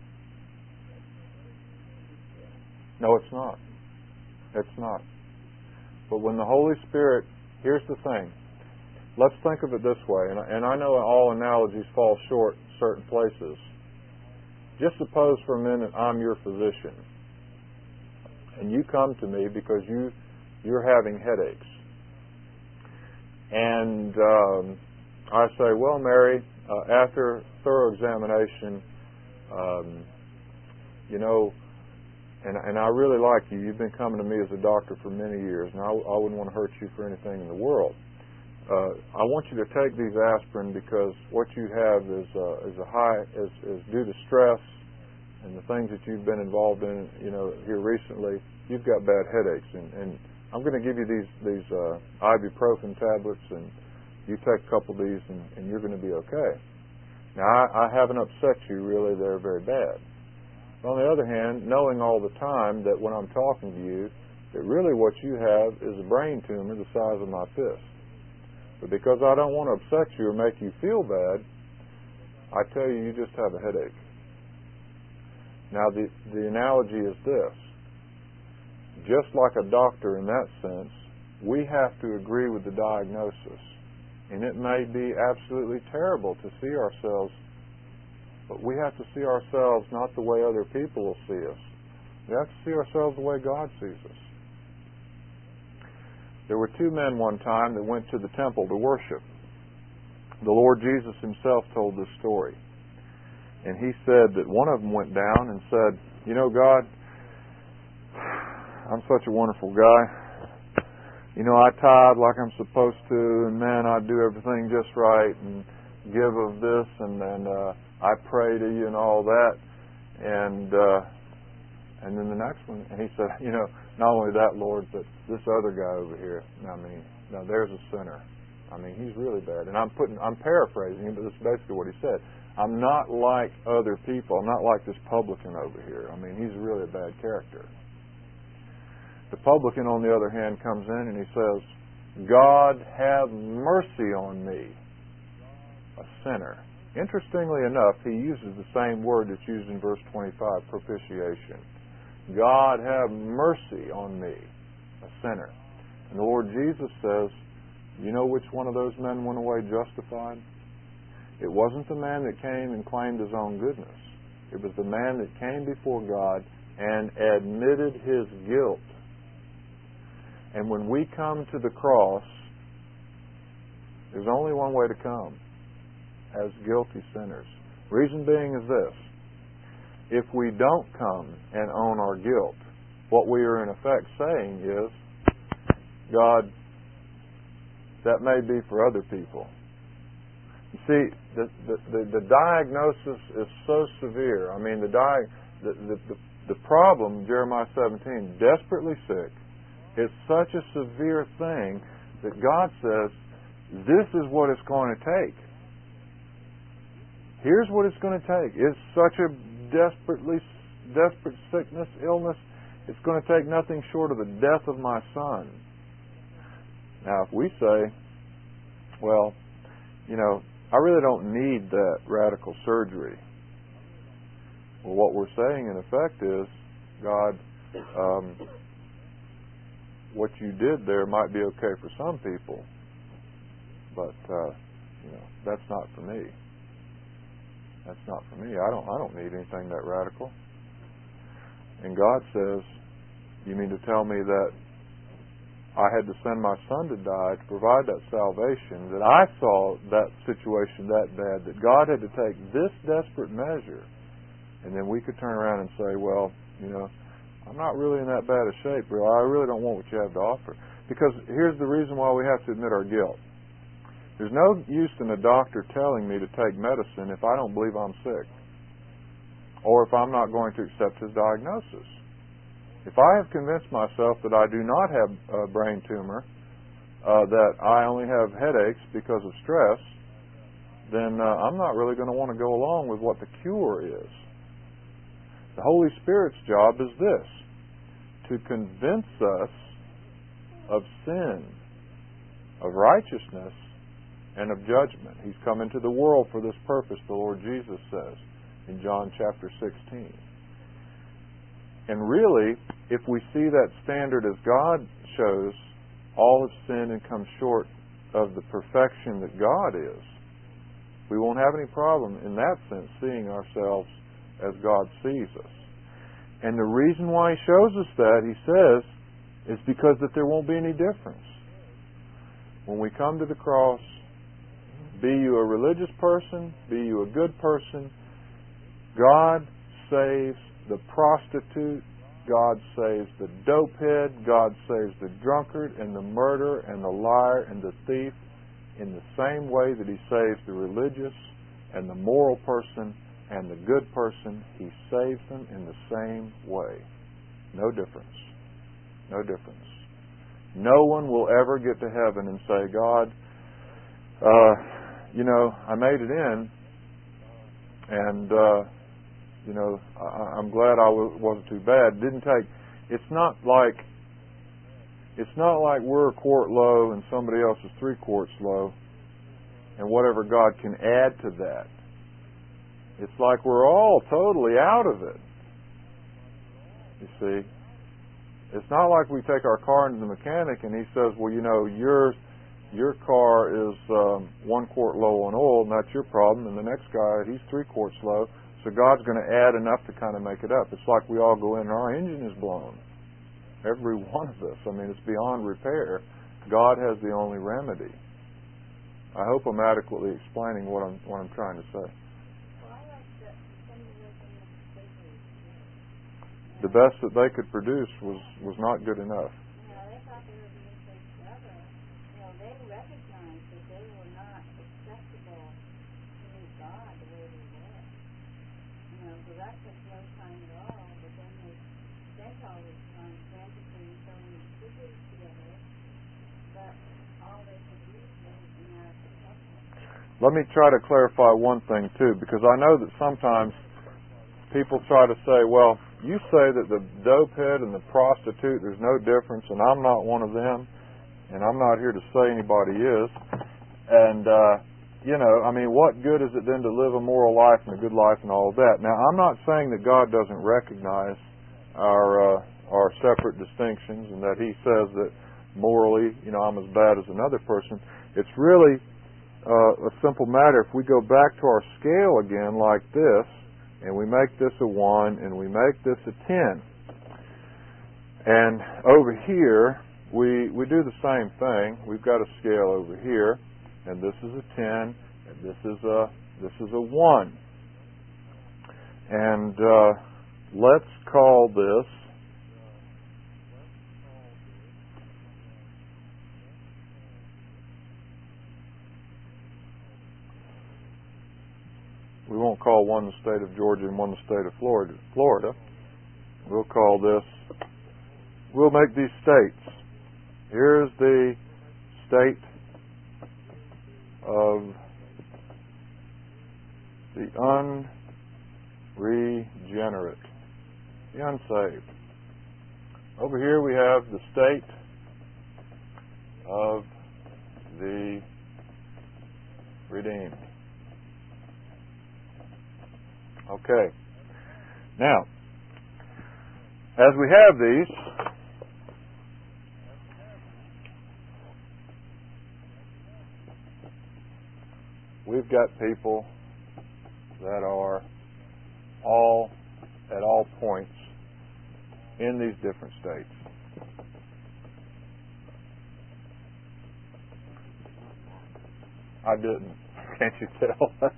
No, it's not. It's not. But when the Holy Spirit, here's the thing. Let's think of it this way, and, and I know all analogies fall short in certain places. Just suppose for a minute I'm your physician, and you come to me because you, you're having headaches. And um, I say, well, Mary, uh, after thorough examination, um, you know, and and I really like you. You've been coming to me as a doctor for many years, and I, I wouldn't want to hurt you for anything in the world. Uh, I want you to take these aspirin because what you have is uh, is a high is, is due to stress and the things that you've been involved in. You know, here recently, you've got bad headaches, and, and I'm going to give you these these uh, ibuprofen tablets, and you take a couple of these, and, and you're going to be okay. Now, I, I haven't upset you really. They're very bad. On the other hand, knowing all the time that when I'm talking to you, that really what you have is a brain tumor the size of my fist. But because I don't want to upset you or make you feel bad, I tell you, you just have a headache. Now, the, the analogy is this. Just like a doctor in that sense, we have to agree with the diagnosis. And it may be absolutely terrible to see ourselves, but we have to see ourselves not the way other people will see us. We have to see ourselves the way God sees us. There were two men one time that went to the temple to worship. The Lord Jesus himself told this story. And he said that one of them went down and said, you know, God, I'm such a wonderful guy. You know, I tithe like I'm supposed to, and man, I do everything just right, and give of this, and, and uh, I pray to you and all that. And uh, and then the next one, and he said, you know, not only that, Lord, but this other guy over here. I mean, now there's a sinner. I mean, he's really bad. And I'm putting, I'm paraphrasing him, but this is basically what he said. I'm not like other people. I'm not like this publican over here. I mean, he's really a bad character. The publican, on the other hand, comes in and he says, God, have mercy on me, a sinner. Interestingly enough, he uses the same word that's used in verse twenty-five, propitiation. God, have mercy on me, a sinner. And the Lord Jesus says, you know which one of those men went away justified? It wasn't the man that came and claimed his own goodness. It was the man that came before God and admitted his guilt. And when we come to the cross, there's only one way to come, as guilty sinners. Reason being is this. If we don't come and own our guilt, what we are in effect saying is, God, that may be for other people. You see, the, the, the, the diagnosis is so severe. I mean, the, di- the, the, the, the problem, Jeremiah seventeen, desperately sick, is such a severe thing that God says, this is what it's going to take. Here's what it's going to take. It's such a desperately, desperate sickness, illness, it's going to take nothing short of the death of my son. Now, if we say, well, you know, I really don't need that radical surgery. Well, what we're saying in effect is, God, um, what you did there might be okay for some people, but uh, you know, that's not for me. That's not for me. I don't. I don't need anything that radical. And God says, you mean to tell me that I had to send my son to die to provide that salvation, that I saw that situation that bad, that God had to take this desperate measure, and then we could turn around and say, well, you know, I'm not really in that bad a shape, bro. I really don't want what you have to offer. Because here's the reason why we have to admit our guilt. There's no use in a doctor telling me to take medicine if I don't believe I'm sick, or if I'm not going to accept his diagnosis. If I have convinced myself that I do not have a brain tumor, uh, that I only have headaches because of stress, then uh, I'm not really going to want to go along with what the cure is. The Holy Spirit's job is this, to convince us of sin, of righteousness, and of judgment. He's come into the world for this purpose, the Lord Jesus says in John chapter sixteen. And really, if we see that standard as God shows, all have sinned and come short of the perfection that God is, we won't have any problem in that sense seeing ourselves as God sees us. And the reason why He shows us that, He says, is because that there won't be any difference. When we come to the cross, be you a religious person, be you a good person, God saves the prostitute God saves the dopehead, God saves the drunkard and the murderer and the liar and the thief in the same way that He saves the religious and the moral person and the good person. He saves them in the same way. No difference. No difference. No one will ever get to heaven and say, God, uh, you know, I made it in, and, uh, you know, I, I'm glad I w- wasn't too bad. It didn't take, it's not like, it's not like we're a quart low and somebody else is three quarts low, and whatever God can add to that. It's like we're all totally out of it. You see? It's not like we take our car into the mechanic and he says, well, you know, your your car is um, one quart low on oil, and that's your problem, and the next guy, he's three quarts low, so God's going to add enough to kind of make it up. It's like we all go in and our engine is blown. Every one of us. I mean, it's beyond repair. God has the only remedy. I hope I'm adequately explaining what I'm what I'm trying to say. The best that they could produce was, was not good enough. You know, they thought they were being so clever. You know, they recognized that they were not acceptable to meet God the way they were. You know, so that took no time at all. But then they spent all this time frantically throwing the figures together, but all they could do was not acceptable. Let me try to clarify one thing, too, because I know that sometimes people try to say, well, you say that the dopehead and the prostitute, there's no difference, and I'm not one of them, and I'm not here to say anybody is. And, uh, you know, I mean, what good is it then to live a moral life and a good life and all of that? Now, I'm not saying that God doesn't recognize our uh, our separate distinctions and that He says that morally, you know, I'm as bad as another person. It's really uh, a simple matter. If we go back to our scale again like this, and we make this a one, and we make this a ten. And over here, we we do the same thing. We've got a scale over here, and this is a ten, and this is a this is a one. And uh, let's call this we won't call one the state of Georgia and one the state of Florida. Florida. We'll call this, we'll make these states. Here's the state of the unregenerate, the unsaved. Over here we have the state of the redeemed. Okay. Now, as we have these, we've got people that are all, at all points, in these different states. I didn't. Can't you tell?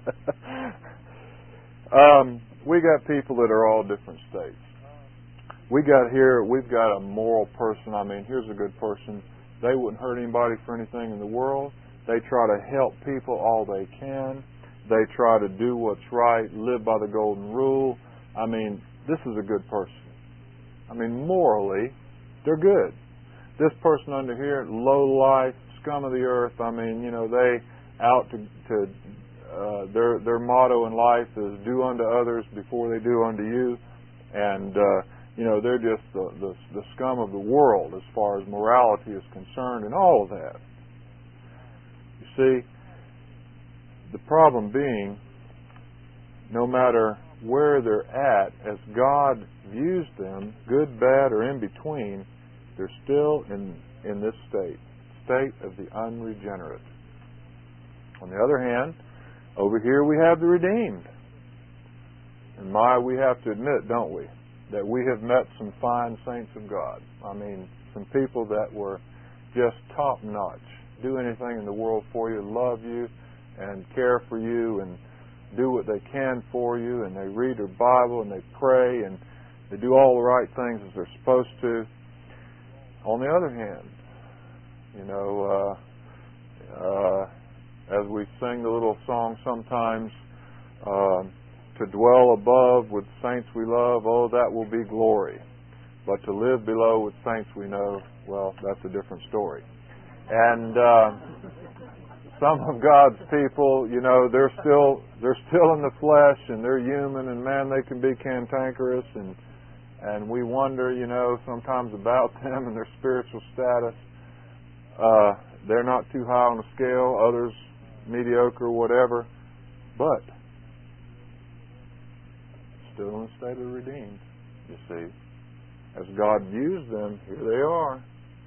Um, we got people that are all different states. We got here, we've got a moral person. I mean, here's a good person. They wouldn't hurt anybody for anything in the world. They try to help people all they can. They try to do what's right, live by the golden rule. I mean, this is a good person. I mean, morally, they're good. This person under here, low life, scum of the earth. I mean, you know, they out to, to Uh, their their motto in life is do unto others before they do unto you, and uh, you know they're just the, the the scum of the world as far as morality is concerned, and all of that. You see, the problem being, no matter where they're at, as God views them, good, bad, or in between, they're still in in this state, state of the unregenerate. On the other hand, over here we have the redeemed. And my, we have to admit, don't we, that we have met some fine saints of God. I mean, some people that were just top-notch. Do anything in the world for you, love you, and care for you, and do what they can for you, and they read their Bible, and they pray, and, They do all the right things as they're supposed to. On the other hand, you know, uh, uh, as we sing the little song sometimes, uh, to dwell above with saints we love, oh, that will be glory. But to live below with saints we know, well, that's a different story. And uh, some of God's people, you know, they're still they're still in the flesh, and they're human, and man, they can be cantankerous, and and we wonder, you know, sometimes about them and their spiritual status. Uh, they're not too high on the scale, others mediocre, whatever, but still in the state of the redeemed, you see. As God views them, here they are.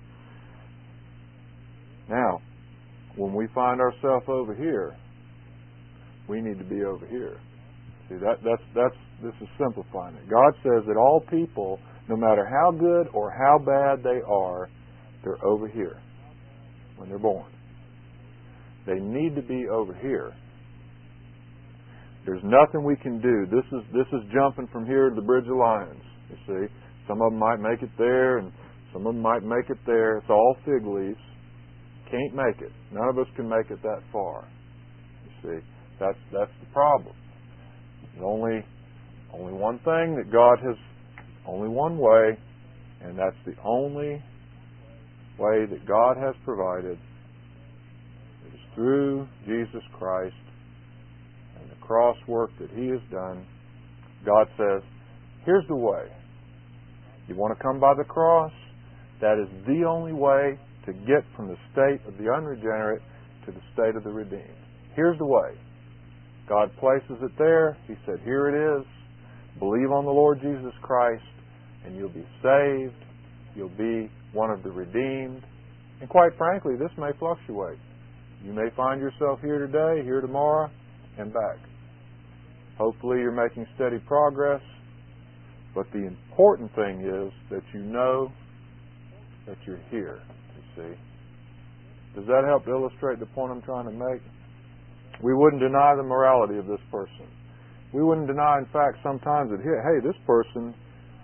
Now, when we find ourselves over here, we need to be over here. See, that that's that's this is simplifying it. God says that all people, no matter how good or how bad they are, they're over here when they're born. They need to be over here. There's nothing we can do. This is this is jumping from here to the Bridge of Lions. You see, some of them might make it there, and some of them might make it there. It's all fig leaves. Can't make it. None of us can make it that far. You see, that's that's the problem. There's only only one thing that God has, only one way, and that's the only way that God has provided. It is through Jesus Christ and the cross work that He has done. God says, here's the way. You want to come by the cross? That is the only way to get from the state of the unregenerate to the state of the redeemed. Here's the way. God places it there. He said, here it is. Believe on the Lord Jesus Christ, and you'll be saved. You'll be one of the redeemed. And quite frankly, this may fluctuate. You may find yourself here today, here tomorrow, and back. Hopefully you're making steady progress. But the important thing is that you know that you're here, you see. Does that help to illustrate the point I'm trying to make? We wouldn't deny the morality of this person. We wouldn't deny, in fact, sometimes that, hey, this person,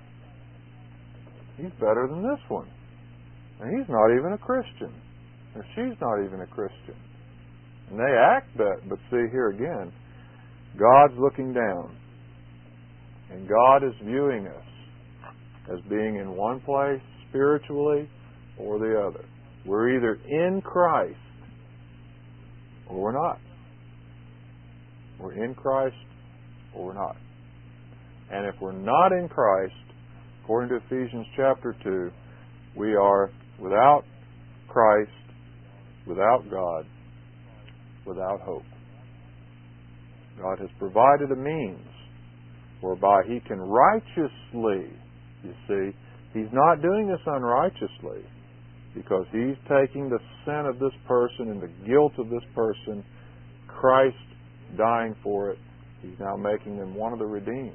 he's better than this one. And he's not even a Christian. Or she's not even a Christian. And they act that, but see, here again, God's looking down. And God is viewing us as being in one place spiritually or the other. We're either in Christ or we're not. We're in Christ or we're not. And if we're not in Christ, according to Ephesians chapter two, we are without Christ, without God, without hope. God has provided a means whereby He can righteously, you see, He's not doing this unrighteously, because He's taking the sin of this person and the guilt of this person, Christ dying for it. He's now making them one of the redeemed.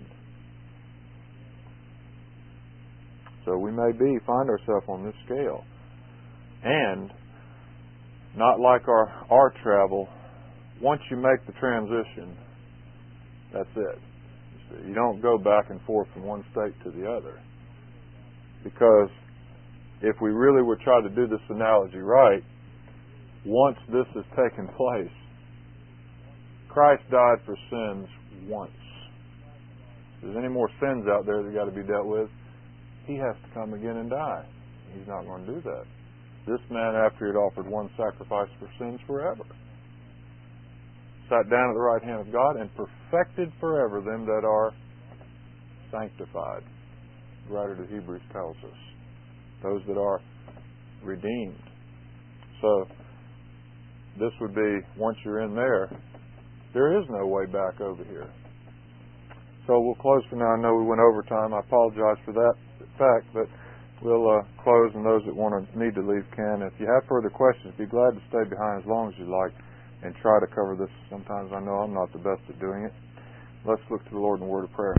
So we may be, find ourselves on this scale. And, not like our, our travel, once you make the transition, that's it. You see, you don't go back and forth from one state to the other. Because if we really were trying to do this analogy right, once this has taken place, Christ died for sins once. If there's any more sins out there that got to be dealt with, He has to come again and die. He's not going to do that. This man, after he had offered one sacrifice for sins forever, sat down at the right hand of God and perfected forever them that are sanctified. The writer to Hebrews tells us. Those that are redeemed. So, this would be, once you're in there, there is no way back over here. So we'll close for now. I know we went over time. I apologize for that fact, but we'll uh, close, and those that want to need to leave can. If you have further questions, be glad to stay behind as long as you like and try to cover this. Sometimes I know I'm not the best at doing it. Let's look to the Lord in a word of prayer.